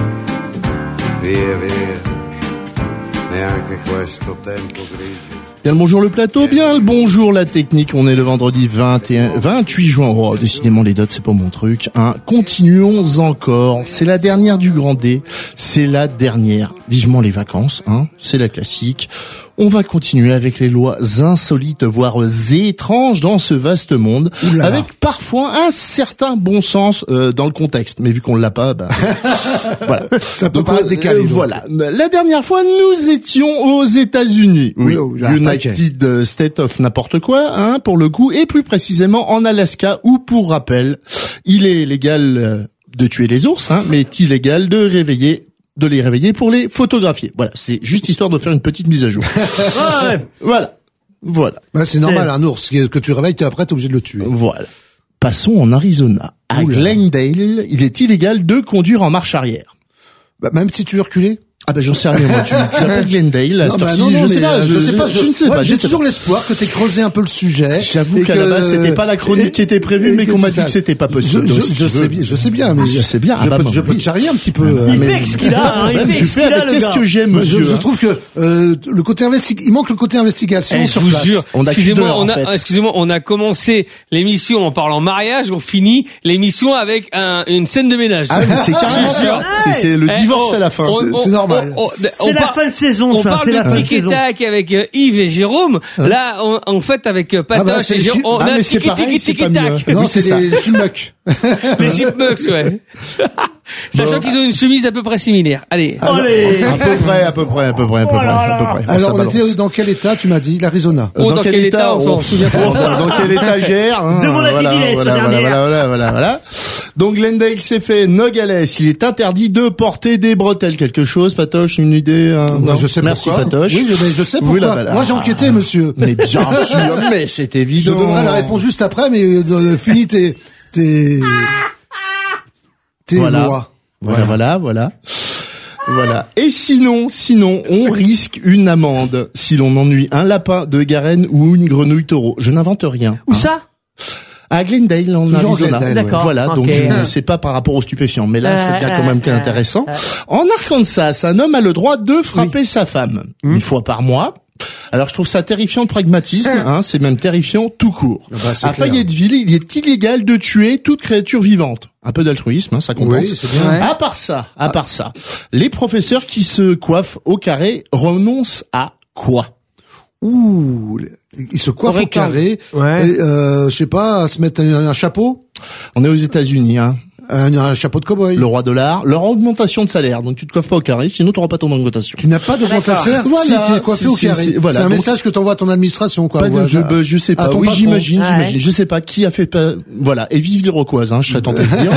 Via, via, neanche questo tempo grigio. Bien le bonjour le plateau, bien le bonjour la technique. On est le vendredi 28 juin. Oh, décidément les dates c'est pas mon truc. Continuons encore. C'est la dernière du Grand D. C'est la dernière. Vivement les vacances. C'est la classique. On va continuer avec les lois insolites, voire étranges dans ce vaste monde, avec parfois un certain bon sens dans le contexte. Mais vu qu'on l'a pas, voilà. Ça peut pas décaler. Voilà. La dernière fois, nous étions aux États-Unis. Oui, United States of n'importe quoi, pour le coup, et plus précisément en Alaska, où, pour rappel, il est légal de tuer les ours, mais illégal de les réveiller pour les photographier. Voilà, c'est juste histoire de faire une petite mise à jour. Voilà. Bah, c'est normal, un ours que tu réveilles, après t'es obligé de le tuer. Voilà. Passons en Arizona. À Glendale, il est illégal de conduire en marche arrière. Bah, même si tu veux reculer? Ah ben j'en sais rien moi. Tu appelles Glendale à cette heure-ci. Je sais pas. J'ai toujours l'espoir que t'aies creusé un peu le sujet. J'avoue qu'à la base c'était pas la chronique qui était prévue, mais qu'on m'a dit que c'était pas possible. Je sais bien, mais je peux te charrier un petit peu. Il fait ce qu'il a. Qu'est-ce que j'aime, monsieur. Je trouve que le côté il manque le côté investigation sur place. Excusez-moi, on a commencé l'émission en parlant mariage, on finit l'émission avec une scène de ménage. Ah mais c'est carrément ça. C'est le divorce à la fin. C'est normal. C'est la fin de saison, ça. On parle de tic et tac avec Yves et Jérôme. Là, en fait, avec Patoche et Jérôme, on a tic et tac. Non, c'est les Chipmunks. Les Chipmunks, ouais. Sachant qu'ils ont une chemise à peu près similaire. Allez. À peu près. Alors, on était dans quel état, tu m'as dit? L'Arizona. Dans quel état, on s'en souvient pas. Dans quelle étagère? Voilà. Donc, Glendale s'est fait Nogales. Il est interdit de porter des bretelles. Quelque chose, Patoche, une idée? Non, je sais Merci, pourquoi. Patoche. Oui, je sais pourquoi. Moi, j'ai enquêté, monsieur. Mais bien sûr, mais c'est évident. Je donnerai la réponse juste après, mais finis tes lois. Voilà. Et sinon, on risque une amende si l'on ennuie un lapin de Garenne ou une grenouille taureau. Je n'invente rien. Où ça? À Glendale, en Arizona. D'accord. Voilà, donc je ne sais pas par rapport aux stupéfiants, mais là, c'est quand même intéressant. En Arkansas, un homme a le droit de frapper sa femme une fois par mois. Alors je trouve ça terrifiant de pragmatisme, c'est même terrifiant tout court. À Fayetteville, il est illégal de tuer toute créature vivante. Un peu d'altruisme, ça compense. Oui, c'est bien. À part ça, les professeurs qui se coiffent au carré renoncent à quoi? Il se coiffe au carré. Je sais pas, à se mettre un chapeau. On est aux États-Unis, Un chapeau de cow-boy. Le roi dollar, leur augmentation de salaire. Donc tu te coiffes pas au carré, sinon tu n'auras pas ton augmentation. Tu n'as pas d'augmentation si tu es coiffé au carré. Voilà, c'est un message que t'envoies à ton administration, quoi. Je sais pas. Oui, j'imagine. Je sais pas qui a fait. Voilà. Et vive l'Iroquoise, je serais tenté de dire.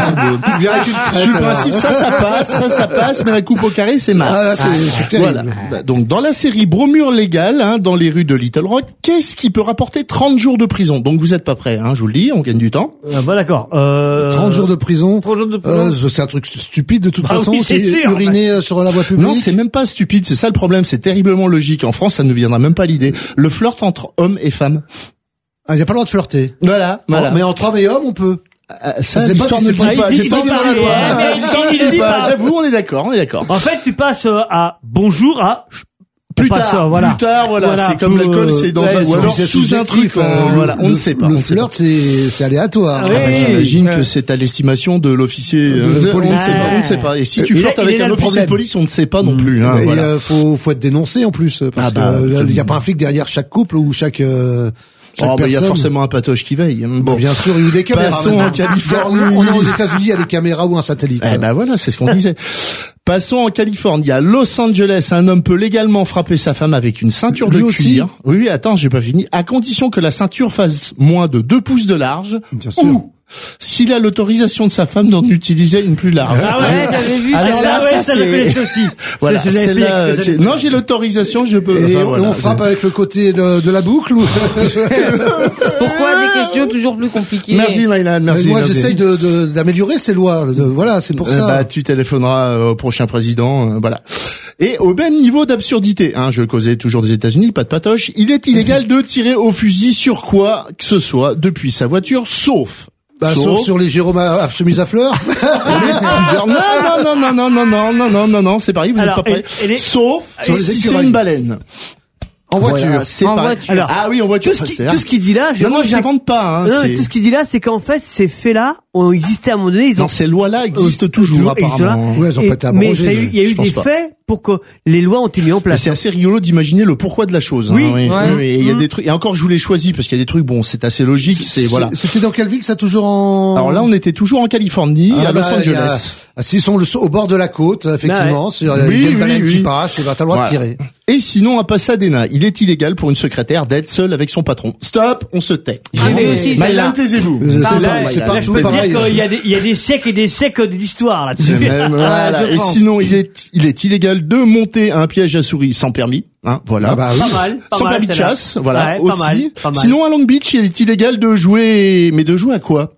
Sur le principe, ça passe, mais la coupe au carré, c'est mal. C'est terrible. Voilà. Donc dans la série Bromure légale, dans les rues de Little Rock, qu'est-ce qui peut rapporter 30 jours de prison? Donc vous êtes pas prêts, je vous le dis, on gagne du temps. D'accord. 30 jours de prison. C'est un truc stupide de toute façon. Oui, c'est uriner sur la voie publique. Non, c'est même pas stupide. C'est ça le problème. C'est terriblement logique. En France, ça ne viendra même pas l'idée. Le flirt entre hommes et femmes. Il n'y a pas le droit de flirter. Voilà. Mais entre hommes et hommes, on peut. Ça, l'histoire ne le dit pas. C'est pas dit dans la loi. J'avoue, on est d'accord. En fait, tu passes à bonjour à plus tard, voilà. C'est comme l'alcool, c'est dans un, ou alors sous un truc, voilà. On ne sait pas. Le flirt, c'est aléatoire. J'imagine que c'est à l'estimation de l'officier de police. On ne sait pas. Et si tu flirtes avec un officier de police, on ne sait pas non plus. Il faut être dénoncé en plus, parce que il y a pas un flic derrière chaque couple ou chaque il y a forcément un patoche qui veille. Bon, bien sûr, il y a des caméras. Passons en Californie. On est aux États-Unis, il y a des caméras ou un satellite. Voilà, c'est ce qu'on disait. Passons en Californie. À Los Angeles, un homme peut légalement frapper sa femme avec une ceinture de cuir. Oui, attends, j'ai pas fini. À condition que la ceinture fasse moins de 2 pouces de large. Bien sûr. Ou s'il a l'autorisation de sa femme d'en utiliser une plus large. Ah ouais, j'avais vu ça. Ça le connaissais aussi. Voilà, non, j'ai l'autorisation, je peux. Et on frappe avec le côté de la boucle ou Pourquoi des questions toujours plus compliquées? Merci Mylan, merci. Moi, j'essaye d'améliorer ces lois. Voilà, c'est pour ça. Tu téléphoneras au prochain président, voilà. Et au même niveau d'absurdité, je causais toujours des États-Unis, pas de patoche, il est illégal de tirer au fusil sur quoi que ce soit depuis sa voiture, sauf sur les Jérôme à chemise à fleurs. Non, c'est pareil, vous êtes pas prêts. Sauf si c'est une baleine. En voiture. Voilà, c'est en pas... voiture. Alors, oui, en voiture. Tout ce qu'il dit là, non, j'invente pas. Tout ce qu'il dit là, c'est qu'en fait, ces faits-là ont existé à un moment donné. Ces lois-là existent toujours, apparemment. Ouais, elles ont pas été abrogées. Mais il y a eu des faits pour que les lois ont été mises en place. C'est assez rigolo d'imaginer le pourquoi de la chose. Oui. Et il y a des trucs. Et encore, je vous l'ai choisi parce qu'il y a des trucs. Bon, c'est assez logique. Voilà. C'était dans quelle ville ça, toujours en? Alors là, on était toujours en Californie, à Los Angeles. S'ils sont au bord de la côte, effectivement, il y a une baleine qui passe, et t'as le droit de tirer. Et sinon, à Pasadena, il est illégal pour une secrétaire d'être seule avec son patron. Stop, on se tait. Mais aussi, Mylan, taisez-vous. C'est pas tout pareil. Il y a des siècles et des siècles d'histoire là-dessus. Voilà. Et sinon, il est illégal de monter un piège à souris sans permis. Voilà. Pas mal. Sans permis de chasse. Voilà. Ouais, aussi. Pas mal. Sinon, à Long Beach, il est illégal de jouer, mais de jouer à quoi?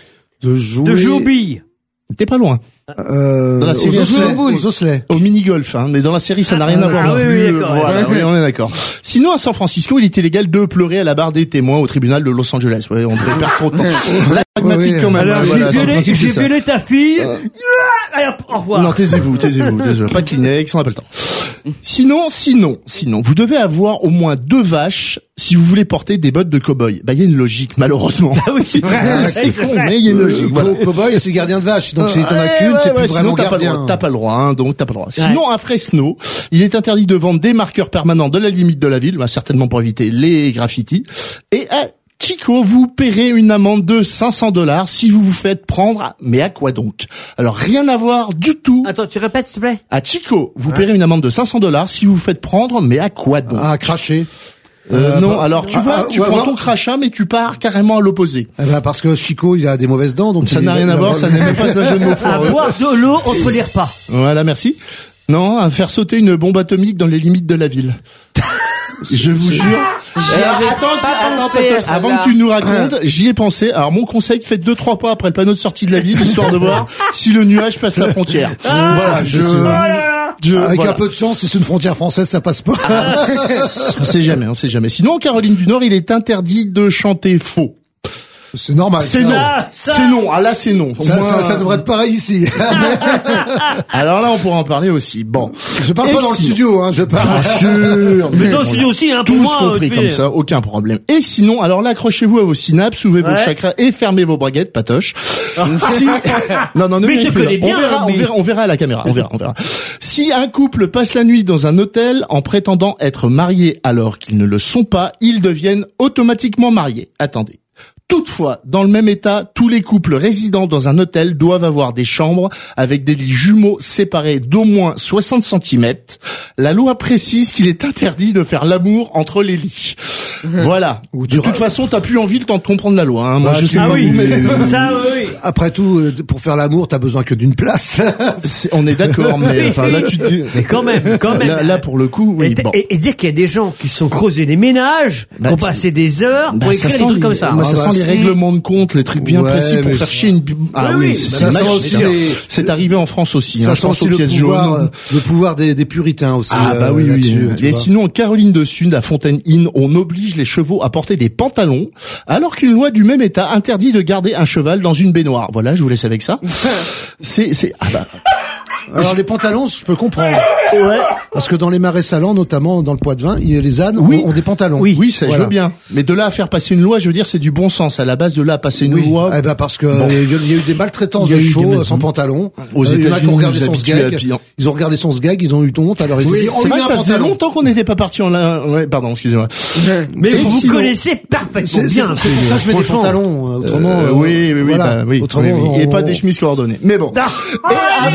De jouer aux billes. T'es pas loin. Dans la série aux osselets. Au mini-golf, mais dans la série, ça n'a rien à voir. Oui, d'accord. Voilà, on est d'accord. Sinon, à San Francisco, il est illégal de pleurer à la barre des témoins au tribunal de Los Angeles. Ouais, on perd trop de temps. La pragmatique quand même. Alors, j'ai violé ta fille. Allez, au revoir. Non, taisez-vous. Pas de Kleenex, on n'a pas le temps. Sinon, vous devez avoir au moins 2 vaches si vous voulez porter des bottes de cow-boy. Il y a une logique, malheureusement. Ah oui, c'est vrai. C'est con, mais il y a une logique. Le cow-boy, c'est gardien de vache. Donc, si t'en as qu'une, c'est plus vraiment gardien. T'as pas le droit, donc t'as pas le droit. Sinon, à Fresno, il est interdit de vendre des marqueurs permanents de la limite de la ville, certainement pour éviter les graffitis. Et à Chico, vous paierez une amende de $500 si vous vous faites prendre. Mais à quoi donc? Alors, rien à voir du tout. Attends, tu répètes, s'il te plaît. À Chico, vous paierez une amende de $500 si vous vous faites prendre. Mais à quoi donc? À cracher. Non, alors tu prends ton crachat, mais tu pars carrément à l'opposé. Parce que Chico, il a des mauvaises dents, donc ça n'a rien à voir, ça n'est même pas un jeu de mots. À boire de l'eau entre les repas. Voilà, merci. Non, à faire sauter une bombe atomique dans les limites de la ville. Je vous jure. Attends, avant que tu nous racontes, j'y ai pensé. Alors mon conseil, faites 2-3 pas après le panneau de sortie de la ville, histoire de voir si le nuage passe la frontière. Voilà, avec un peu de chance, si c'est une frontière française, ça passe pas. On sait jamais. Sinon, en Caroline du Nord, il est interdit de chanter faux. C'est normal. C'est non. C'est non. Ah là, c'est non. Ça devrait être pareil ici. Alors là, on pourra en parler aussi. Bon. Je parle pas dans le studio, je parle. Bien sûr. Mais dans le studio aussi, pour moi. Tous compris comme ça, aucun problème. Et sinon, alors là, accrochez-vous à vos synapses, ouvrez vos chakras et fermez vos braguettes, patoche. Non, ne vérifiez pas. On verra à la caméra. On verra. Si un couple passe la nuit dans un hôtel en prétendant être mariés alors qu'ils ne le sont pas, ils deviennent automatiquement mariés. Attendez. Toutefois, dans le même état, tous les couples résidant dans un hôtel doivent avoir des chambres avec des lits jumeaux séparés d'au moins 60 cm. La loi précise qu'il est interdit de faire l'amour entre les lits. Voilà. De toute façon, t'as plus envie le temps de comprendre la loi. Moi, je sais pas vous, mais... oui. Après tout, pour faire l'amour, t'as besoin que d'une place. On est d'accord, mais enfin là, tu dis... Mais quand même. Là, pour le coup, oui. Et dire qu'il y a des gens qui se sont creusés des ménages, qui ont passé des heures pour écrire des trucs comme ça. Ça sent les règlements de compte, les trucs bien précis pour faire chier une... c'est magique. C'est arrivé en France aussi. Ça sent aussi le pouvoir des puritains aussi. Oui. Et sinon, en Caroline du Sud, à Fontaine Inn, on oblige les chevaux à porter des pantalons, alors qu'une loi du même état interdit de garder un cheval dans une baignoire. Voilà, je vous laisse avec ça. Alors les pantalons, je peux comprendre. Ouais. Parce que dans les marais salants, notamment dans le Poids-de-Vin, les ânes ont des pantalons. Oui, ça, je veux bien. Mais de là à faire passer une loi, je veux dire, c'est du bon sens. À la base, de là à passer une loi. Parce que il y a eu des maltraitances de chevaux sans pantalon. Aux États-Unis, ils ont regardé son sgag, ils ont eu honte. Alors ils ont dit, c'est vrai que ça faisait longtemps qu'on n'était pas parti en là. Ouais, pardon, excusez-moi. Mais vous connaissez parfaitement bien. C'est pour ça que je mets des pantalons. Autrement, oui. Autrement, et pas des chemises coordonnées. Mais bon.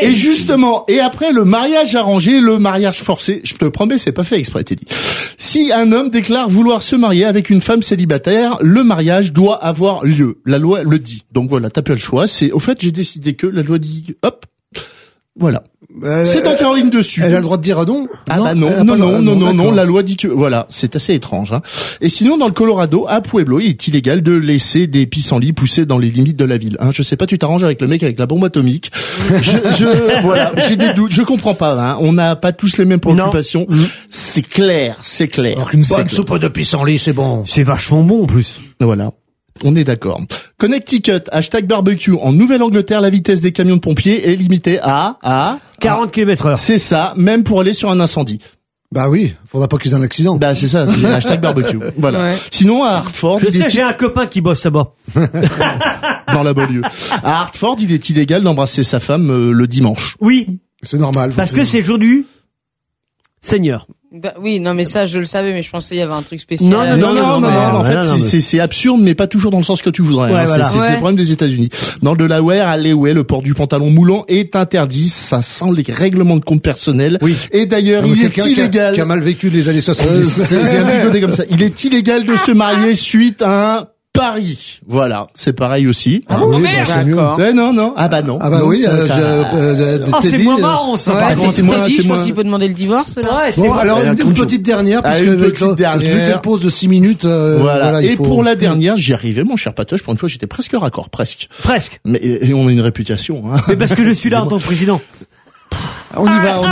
Et justement, et après le mariage arrangé, le mariage forcé, je te promets, c'est pas fait exprès, Teddy. Si un homme déclare vouloir se marier avec une femme célibataire, le mariage doit avoir lieu. La loi le dit. Donc voilà, t'as pas le choix. Au fait, j'ai décidé que la loi dit, hop, voilà. C'est en Caroline dessus. Elle a le droit de dire non? Ah bah non, la loi dit que, voilà, c'est assez étrange, hein. Et sinon, dans le Colorado, à Pueblo, il est illégal de laisser des pissenlits pousser dans les limites de la ville, hein. Je sais pas, tu t'arranges avec le mec avec la bombe atomique. Voilà, j'ai des doutes, je comprends pas, hein. On n'a pas tous les mêmes préoccupations. C'est clair. Alors qu'une bonne soupe de pissenlit, c'est bon. C'est vachement bon, en plus. Voilà. On est d'accord. Connecticut, #barbecue. En Nouvelle-Angleterre, la vitesse des camions de pompiers est limitée à 40 km/h. C'est ça, même pour aller sur un incendie. Bah oui, faudra pas qu'ils aient un accident. Bah c'est ça, c'est #barbecue. Voilà. Ouais. Sinon, à Hartford... j'ai un copain qui bosse là-bas. Dans la banlieue. À Hartford, il est illégal d'embrasser sa femme le dimanche. Oui. C'est normal. Parce que c'est le jour du Seigneur. Bah, oui, non, mais ça, je le savais, mais je pensais qu'il y avait un truc spécial. Non, en fait, c'est absurde, mais pas toujours dans le sens que tu voudrais. Ouais, voilà. C'est le problème des États-Unis. Dans le Delaware, à Lehigh, le port du pantalon moulant est interdit. Ça sent les règlements de compte personnels. Oui. Et d'ailleurs, il est illégal. Qui a mal vécu les années 70. C'est un petit côté comme ça. Il est illégal de se marier suite à un Paris. Voilà, c'est pareil aussi. Ah oui, d'accord. Non. Ah bah non. Ah bah non, oui, c'est moins marrant, ça. Ouais, c'est moins. Je pense qu'il peut demander le divorce, là. Ouais, bon, alors une petite dernière, puisque une petite dernière. Une pause de 6 minutes. Voilà. Et pour la dernière, j'y arrivais, mon cher Patoche. Pour une fois, j'étais presque raccord, presque. Mais et on a une réputation. Hein. Mais parce que je suis là en tant que président. On y va.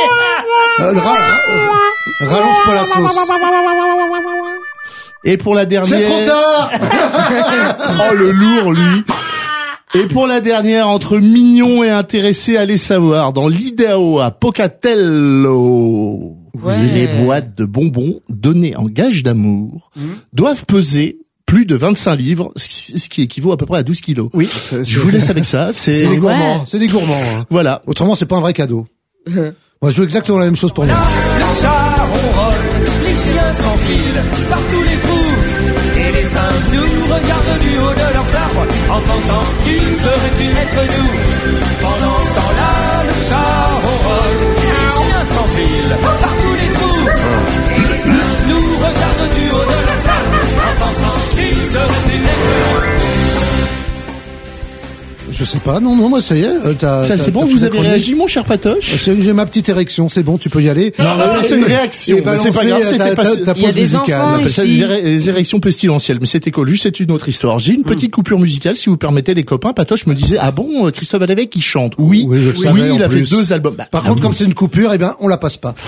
Rallonge pas la sauce. Et pour la dernière... C'est trop tard. Oh, le lourd, lui. Et pour la dernière, entre mignon et intéressé, allez savoir, dans l'Idaho, à Pocatello, les boîtes de bonbons données en gage d'amour doivent peser plus de 25 livres, ce qui équivaut à peu près à 12 kilos. Oui. Je vous laisse avec ça. C'est des gourmands. Ouais. C'est des gourmands. Hein. Voilà. Autrement, c'est pas un vrai cadeau. Moi, je veux exactement la même chose pour moi. Le char ronronne, les chiens s'enfilent par tous les trous. Et les singes nous regardent du haut de leurs arbres en pensant qu'ils auraient pu être nous. Pendant ce temps-là, le char ronronne, les chiens s'enfilent par tous les trous. Et les singes nous regardent du haut de leurs arbres en pensant qu'ils auraient pu être nous. Je sais pas, non, moi ça y est. Ça c'est bon, vous avez réagi, mon cher Patoche. J'ai ma petite érection, c'est bon, tu peux y aller. Non, c'est une réaction. C'est pas grave, c'était pas. Il y a des enfants on appelle ça des érections pestilentielles, mais c'est écolo, c'est une autre histoire. J'ai une petite coupure musicale, si vous permettez, les copains. Patoche me disait, ah bon, Christophe Alévèque, il chante. Oui, il a fait 2 albums. Par contre, comme c'est une coupure, eh ben, on la passe pas.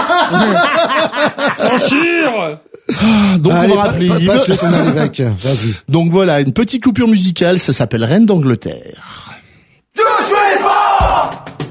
Censure. Donc allez, on va rappeler passe-le ton Alévèque. Vas-y. Donc voilà, une petite coupure musicale, ça s'appelle Reine d'Angleterre. Tu vas jouer fort.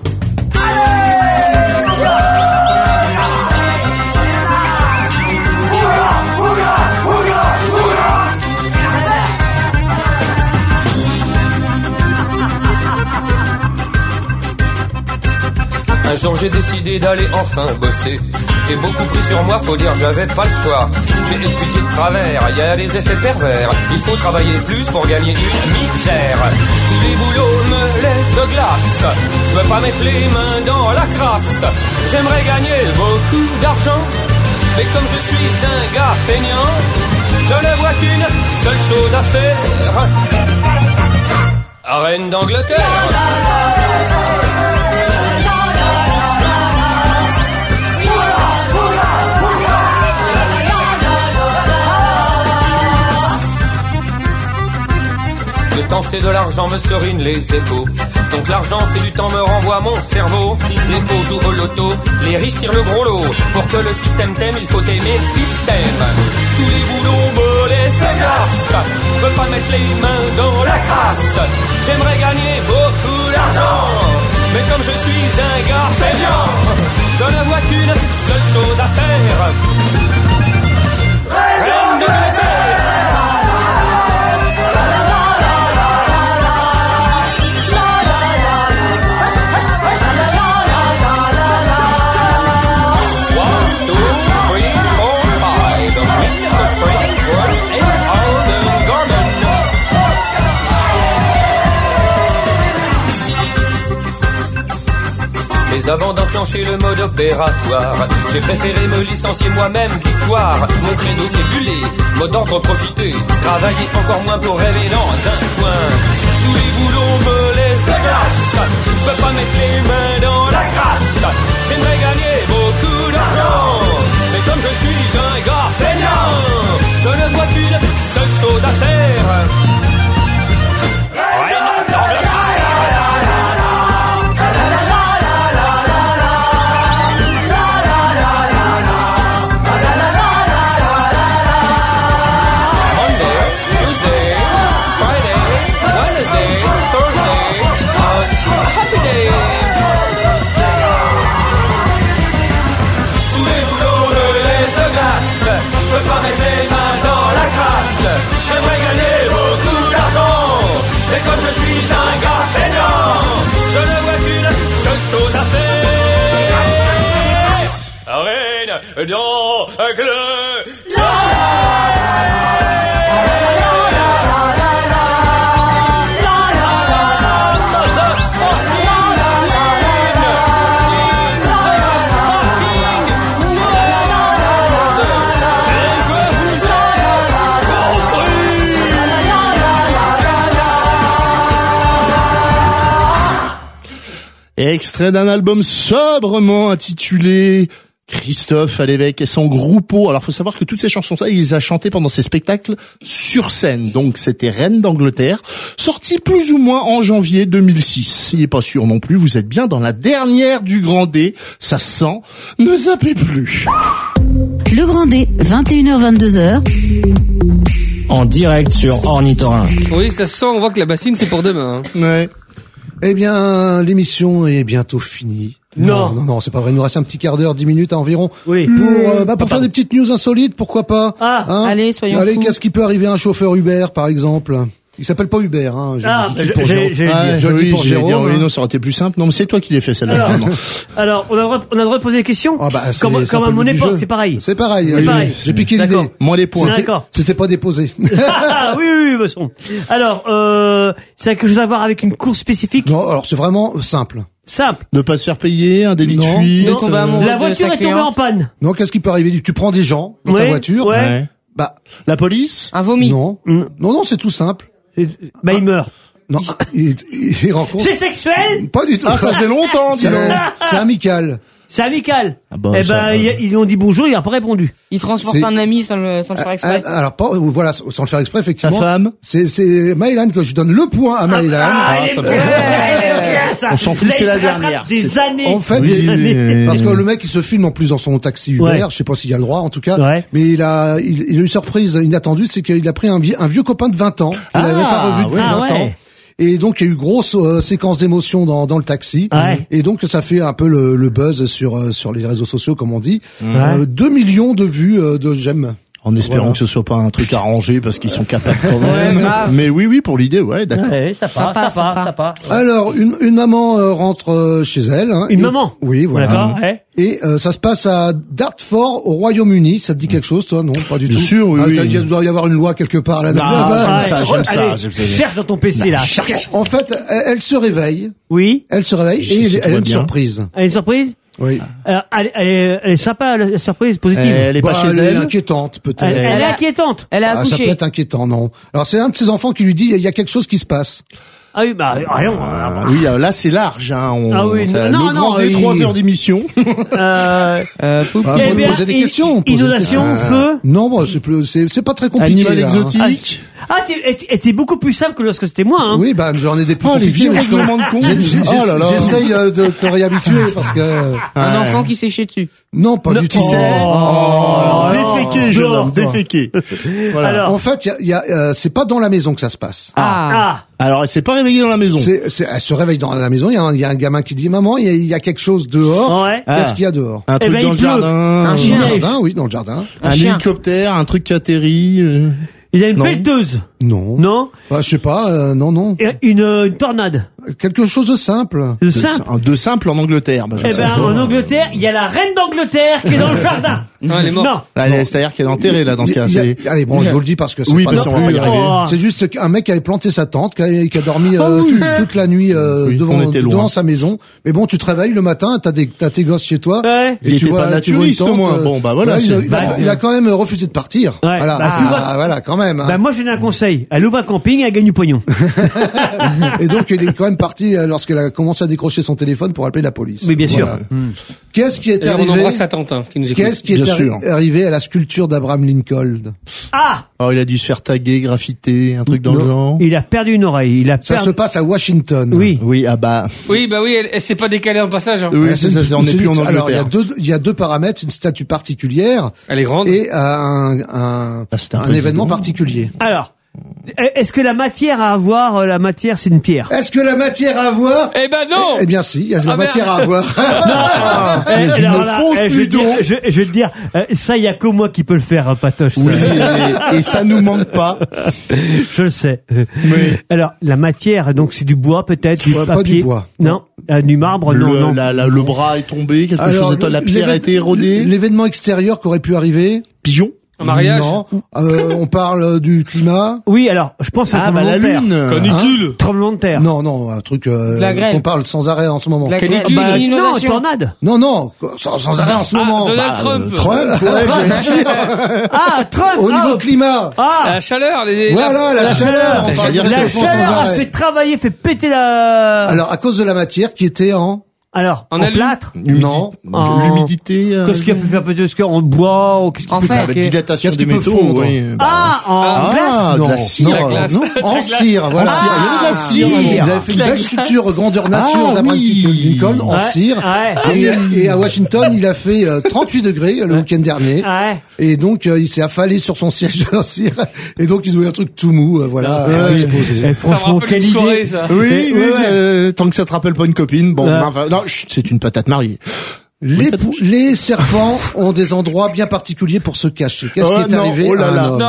Un jour j'ai décidé d'aller enfin bosser. J'ai beaucoup pris sur moi, faut dire j'avais pas le choix. J'ai étudié de travers, il y a des effets pervers. Il faut travailler plus pour gagner une misère. Tous les boulots me laissent de glace. Je veux pas mettre les mains dans la crasse. J'aimerais gagner beaucoup d'argent, mais comme je suis un gars feignant, je ne vois qu'une seule chose à faire. Reine d'Angleterre. Le temps c'est de l'argent, me serine les échos. Donc l'argent c'est du temps, me renvoie mon cerveau. Les pauvres jouent au loto, les riches tirent le gros lot. Pour que le système t'aime, il faut aimer le système. Tous les boulots me laissent de glace. Je veux pas mettre les mains dans la crasse. J'aimerais gagner beaucoup d'argent, mais comme je suis un gars feignant, je ne vois qu'une seule chose à faire. Reine d'Angleterre. Mais avant d'enclencher le mode opératoire, j'ai préféré me licencier moi-même d'histoire. Mon credo c'est buller, mode d'ordre profiter, travailler encore moins pour rêver dans un coin. Tous les boulots me laissent de glace, je peux pas mettre les mains dans la crasse. J'aimerais gagner beaucoup d'argent, mais comme je suis un gars feignant, je ne vois qu'une seule chose à faire. Dans le Extrait d'un album sobrement intitulé Christophe à l'évêque et son groupeau. Alors, faut savoir que toutes ces chansons-là, il les a chantées pendant ses spectacles sur scène. Donc, c'était Reine d'Angleterre, sorti plus ou moins en janvier 2006. Il est pas sûr non plus. Vous êtes bien dans la dernière du Grand D. Ça se sent. Ne zappez plus. Le Grand D, 21h-22h. En direct sur Ornithorin. Oui, ça se sent. On voit que la bassine, c'est pour demain. Hein. Ouais. Eh bien, l'émission est bientôt finie. Non, c'est pas vrai. Il nous reste un petit quart d'heure, 10 minutes environ. Oui. Pour faire des petites news insolites, pourquoi pas. Allez, soyons fous. Qu'est-ce qui peut arriver à un chauffeur Uber, par exemple? Il s'appelle pas Uber, hein. Je le dis pour Jérôme. Oui, non, ça aurait été plus simple. Non, mais c'est toi qui l'as fait, celle-là. Alors, on a le droit de poser des questions? Comme à mon époque, c'est pareil. C'est pareil. J'ai piqué l'idée. Moi, les points. C'était pas déposé. Oui, bon. Alors, ça a quelque chose à voir avec une course spécifique? Non, alors c'est vraiment simple. Ne pas se faire payer, un délit de fuite. La voiture est tombée en panne. Non, qu'est-ce qui peut arriver? Tu prends des gens dans ta voiture. Ouais. La police? Un vomi. Non, c'est tout simple. Il meurt. Non, il rencontre. C'est sexuel? Pas du tout. Ça faisait longtemps, dis donc. C'est amical. C'est amical. Ils lui ont dit bonjour, il n'a pas répondu. Il transporte un ami sans le faire exprès. Alors, sans le faire exprès, effectivement. Sa femme? C'est Maëlan que je donne le point à Maëlan. On s'en fout, c'est la dernière. Des années. En fait, parce que le mec, il se filme en plus dans son taxi Uber. Je sais pas s'il y a le droit, en tout cas. Mais il a une surprise inattendue, c'est qu'il a pris un vieux copain de 20 ans. Il n'avait pas revu depuis 20 ans. Et donc il y a eu grosse séquence d'émotion dans le taxi. Et donc ça fait un peu le buzz sur les réseaux sociaux, comme on dit. 2 millions de vues de j'aime. En espérant que ce soit pas un truc arrangé parce qu'ils sont capables quand même. Mais oui, pour l'idée, d'accord. Ça passe. Alors, une maman rentre chez elle. Hein, une maman? Oui, voilà. D'accord, Et ça se passe à Dartford, au Royaume-Uni. Ça te dit quelque chose, toi? Non, pas du tout. Bien sûr, oui. Il doit y avoir une loi quelque part là-dedans. J'aime ça. Cherche dans ton PC, là. En fait, elle se réveille. Oui. Elle se réveille et elle a une surprise. Elle a une surprise? Oui. Elle est sympa, la surprise positive. Elle est pas chez elle. Elle est inquiétante, peut-être. Elle est inquiétante. Elle a accouché. Ça peut être inquiétant, non. Alors, c'est un de ses enfants qui lui dit, il y a quelque chose qui se passe. Ah oui, rien. Oui, là, c'est large, hein. Non, 3 heures d'émission. Vous me posez des questions. Inondation, feu. Non, c'est pas très compliqué. Animal exotique. T'es beaucoup plus simple que lorsque c'était moi, hein. Oui, j'en ai des plus compliqués. J'essaye de te réhabituer parce que... Un enfant qui s'est chié dessus. Non, pas du tout. Déféqué, jeune homme, déféqué. Voilà. En fait, c'est pas dans la maison que ça se passe. Alors, elle s'est pas réveillée dans la maison. Elle se réveille dans la maison. Il y a un gamin qui dit, maman, il y a quelque chose dehors. Qu'est-ce qu'il y a dehors? Un truc dans le jardin. Un chien. Oui, dans le jardin. Un hélicoptère, un truc qui atterrit. Il y a une pelleteuse. Non. Non. Bah, je sais pas. Non. Une tornade. Quelque chose de simple. De simple en Angleterre. Bah, en Angleterre, il y a la reine d'Angleterre qui est dans le jardin. Non, elle est morte. Non. C'est-à-dire qu'elle est enterrée là dans ce cas. Allez, bon, je vous le dis parce que c'est oui, pas parce qu'on va pas y arriver. C'est juste un mec qui avait planté sa tente, qui a dormi toute la nuit devant sa maison. Mais bon, tu te réveilles le matin, t'as tes gosses chez toi. Ouais. Et tu vois, au moins. Bon, bah voilà. Il a quand même refusé de partir. Ouais. Voilà. Voilà, quand même. Hein. Bah moi, j'ai un conseil. Elle ouvre un camping, elle gagne du pognon. Et donc, il est quand même parti lorsqu'elle a commencé à décrocher son téléphone pour appeler la police. Oui, bien sûr. Voilà. Qu'est-ce qui est arrivé? On embrasse sa tante, qui nous écoute. Qu'est-ce qui est arrivé à la sculpture d'Abraham Lincoln? Ah! Alors, il a dû se faire taguer, graffiter, un truc dans le genre. Il a perdu une oreille. Ça se passe à Washington. Oui. Oui, bah oui, elle s'est pas décalée en passage. Hein. Oui, c'est ça, on n'est plus en Angleterre. Alors, il y a deux paramètres, une statue particulière. Elle est grande. Et un événement particulier. Alors, est-ce que la matière à avoir, c'est une pierre? Est-ce que la matière à avoir? Eh ben non! Eh bien si, il y a la matière à avoir. Je vais te dire, ça, il y a que moi qui peux le faire, Patoche. Oui, et ça nous manque pas. Je le sais. Oui. Alors, la matière, donc c'est du bois peut-être, du papier. Pas du bois. Non. Du marbre, non. Le bras est tombé, quelque chose, la pierre a été érodée. L'événement extérieur qui aurait pu arriver? Pigeon? Un mariage? Non. On parle du climat? Oui, alors, je pense à tremblement de terre. Canicule? Tremblement de terre. Non, un truc qu'on parle sans arrêt en ce moment. La canicule, non, tornade. Non, sans arrêt en ce moment. Donald Trump. Trump, Trump. Au niveau climat. La chaleur. Voilà, la chaleur. La chaleur fait travailler, fait péter la... Alors, à cause de la matière qui était en plâtre? Non. L'humidité. Qu'est-ce qu'il peut faire peut-être en bois ou qu'est-ce qu'il peut faire? Avec dilatation des métaux. En glace? De la cire. Non, en cire, voilà. Il y avait de la cire. Ils avaient fait une belle sculpture grandeur nature d'Abraham Lincoln en cire. Et à Washington, il a fait 38 degrés le week-end dernier. Et donc, il s'est affalé sur son siège de cire. Et donc, ils ont eu un truc tout mou, à exposer. Franchement, quelle idée. Oui, tant que ça te rappelle pas une copine. Bon, non, c'est une patate mariée. Les serpents ont des endroits bien particuliers pour se cacher. Qu'est-ce qui est arrivé à un homme?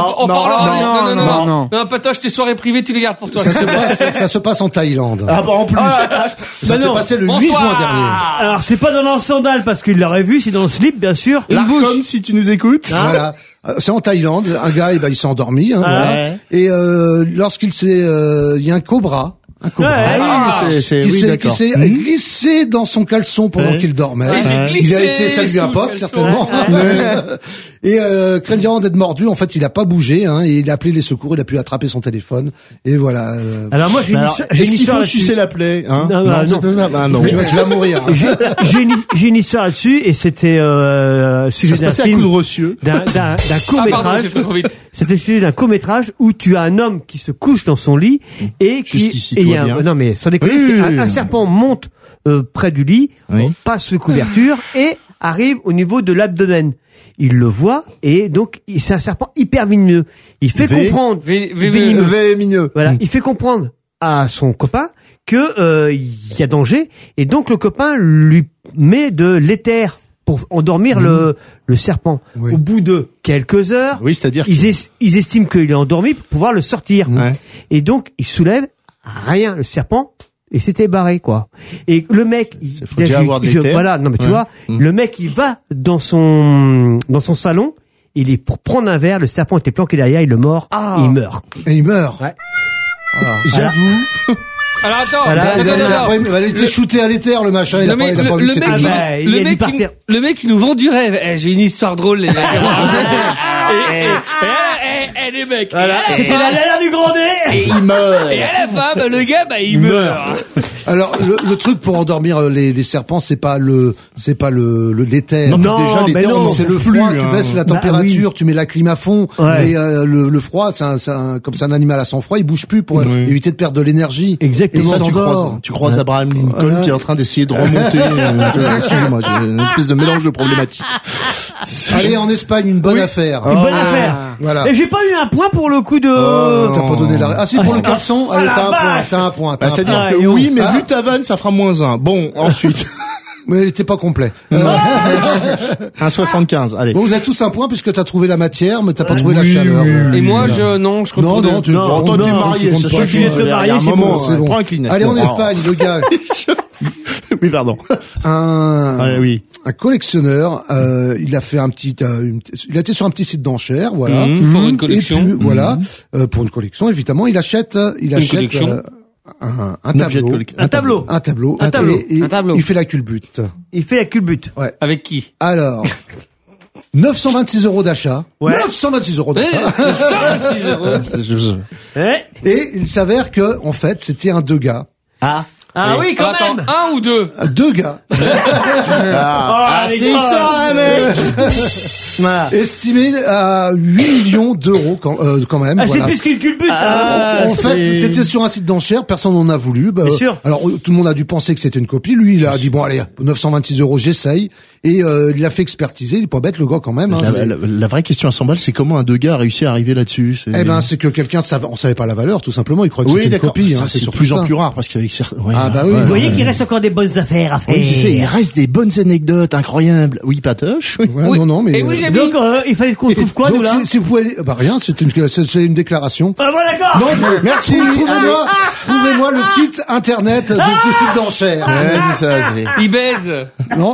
Non, Patoche, tes soirées privées, tu les gardes pour toi. Ça se passe en Thaïlande. Ah bah en plus. Ça s'est passé le 8 juin dernier. Alors, c'est pas dans le sandal parce qu'il l'aurait vu, c'est dans le slip, bien sûr. Comme si tu nous écoutes. Voilà. C'est en Thaïlande. Un gars, il s'est endormi, voilà. Et lorsqu'il il y a un cobra. Qui s'est glissé dans son caleçon pendant qu'il dormait. Il a été saluer un pote, certainement. Et craignant d'être mordu, en fait, il a pas bougé, et il a appelé les secours, il a pu attraper son téléphone, et voilà. Alors moi, j'ai une histoire là-dessus. Sucer la plaie, hein? Non. Tu vas mourir. J'ai une histoire là-dessus, et c'était sujet d'un film, d'un court-métrage. C'était sujet d'un court-métrage où tu as un homme qui se couche dans son lit et non mais sans déconner, un serpent monte près du lit, passe sous couverture et arrive au niveau de l'abdomen. Il le voit et donc c'est un serpent hyper venimeux. Il fait comprendre venimeux. Voilà, il fait comprendre à son copain que il y a danger et donc le copain lui met de l'éther pour endormir le serpent. Au bout de quelques heures, c'est-à-dire ils estiment qu'il est endormi pour pouvoir le sortir. Et donc il soulève rien, le serpent, et c'était barré, quoi. Et le mec, tu vois, le mec, il va dans son salon, il est pour prendre un verre, le serpent était planqué derrière, il le mord, et il meurt. Et il meurt. Ouais. J'avoue. Alors attends, il était shooté à l'éther, le machin, il a pas vu le mec, il nous vend du rêve. J'ai une histoire drôle, les mecs. Les mecs. Voilà. C'était la dernière du Grand D. Et il meurt. Et à la fin, le gars, il meurt. Alors, le truc pour endormir les serpents, c'est pas l'éther. Non, déjà, l'éther, c'est le froid. Tu baisses la température, tu mets la clim à fond. Et le froid, comme c'est un animal à sang froid, il bouge plus pour éviter de perdre de l'énergie. Exactement. Et tu croises Abraham Lincoln qui est en train d'essayer de remonter. Excusez-moi, j'ai une espèce de mélange de problématiques. Allez, en Espagne, une bonne affaire. Une bonne affaire. Voilà. Et j'ai pas eu un point pour le coup de... T'as pas donné la... Ah si, pour le caleçon, allez, t'as un point. C'est-à-dire que oui, mais vu ta vanne, ça fera -1. Bon, ensuite... Mais il était pas complet. 1,75. Allez. Bon, vous avez tous un point puisque t'as trouvé la matière, mais t'as pas trouvé la chaleur. Et moi, je compte. Non, toi, t'es marié. C'est sûr qu'il est marié, c'est bon. C'est bon. Prends un Kleenex. Allez, en Espagne, le gars. Oui, pardon. Un collectionneur, il a fait il a été sur un petit site d'enchères, voilà. Pour une collection. Et puis, voilà, pour une collection, évidemment, il achète un tableau. Et il fait la culbute. Il fait la culbute. Ouais. Avec qui? Alors, 926 € d'achat. Ouais. 926 € d'achat. 926 €. Et il s'avère que, en fait, c'était un 2 gars. Ah oui, quand même. Un ou deux? 2 gars. C'est ça, mec. Estimé à 8 millions d'euros quand même. Ah, c'est plus qu'une culbute. En fait, c'était sur un site d'enchères, personne n'en a voulu. Bien sûr. Alors tout le monde a dû penser que c'était une copie. Lui, il a dit bon allez, 926 €, j'essaye. Et il l'a fait expertiser. Il est pas bête le gars quand même. Hein, la vraie question à 100 balles, c'est comment un 2 gars a réussi à arriver là-dessus. Eh ben, c'est que quelqu'un on savait pas la valeur, tout simplement. Il croyait que c'était une copie. Ça, hein, c'est de plus en plus rare parce qu'avec certains. Ah bah oui. Vous voyez qu'il reste encore des bonnes affaires à faire. Oui, c'est ça. Il reste des bonnes anecdotes incroyables. Oui, Patoche. Ouais, non, mais. Et oui, donc il fallait qu'on trouve quoi nous là? Si vous pouvez, rien. C'est une déclaration. Ah bon, d'accord. Non, merci. Trouvez-moi le site internet du site d'enchères. Ouais, c'est ça. Il baise. Non,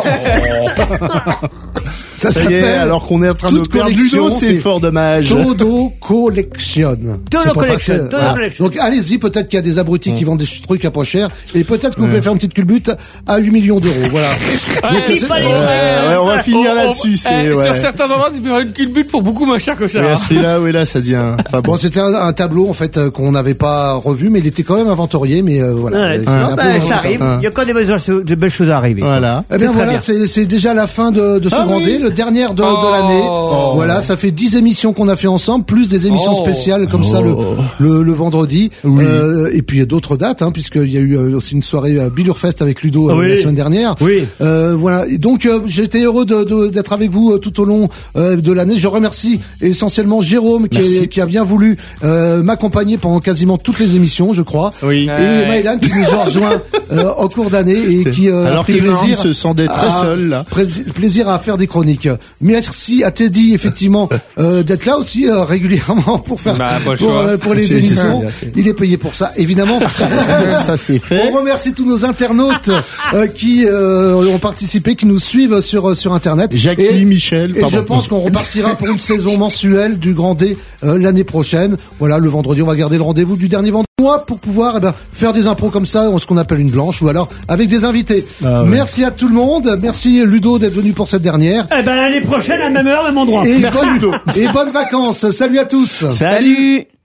ça s'appelle. Alors qu'on est en train de perdre Ludo, c'est fort dommage. Todo Collection. Todo Collection. Donc allez-y, peut-être qu'il y a des abrutis qui vendent des trucs à pas cher, et peut-être que vous pouvez faire une petite culbute à 8 millions d'euros. Voilà. On va finir là-dessus. Sur certains endroits, tu peux faire une culbute pour beaucoup moins cher que ça. Oui, à ce prix-là, là, ça devient. Bon, c'était un tableau en fait qu'on n'avait pas revu, mais il était quand même inventorié, mais voilà. Ça arrive. Il y a encore de belles choses à arriver. Voilà. Eh bien voilà, c'est déjà la fin de ce grand dé, le dernier de l'année. Voilà, ça fait 10 émissions qu'on a fait ensemble, plus des émissions spéciales comme ça le vendredi. Oui. Et puis il y a d'autres dates, hein, puisqu'il y a eu aussi une soirée Billurfest avec Ludo la semaine dernière. Oui. Voilà. Et donc j'ai été heureux d'être avec vous tout au long de l'année. Je remercie essentiellement Jérôme qui a bien voulu m'accompagner pendant quasiment toutes les émissions, je crois. Oui. Et Maëlan qui nous a rejoint en cours d'année et qui alors que plaisir se sent d'être très seul là. Plaisir à faire des chroniques. Merci à Teddy effectivement d'être là aussi régulièrement pour faire pour les émissions. Il est payé pour ça évidemment. Ça c'est fait. On remercie tous nos internautes qui ont participé, qui nous suivent sur internet. Jackie, Michel. Et je pense qu'on repartira pour une saison mensuelle du Grand D l'année prochaine. Voilà, le vendredi, on va garder le rendez-vous du dernier vendredi pour pouvoir faire des impros comme ça, ce qu'on appelle une blanche, ou alors avec des invités. Merci à tout le monde. Merci Ludo d'être venu pour cette dernière. Eh ben l'année prochaine à même heure, même endroit. Merci Ludo. Et bonnes vacances. Salut à tous. Salut.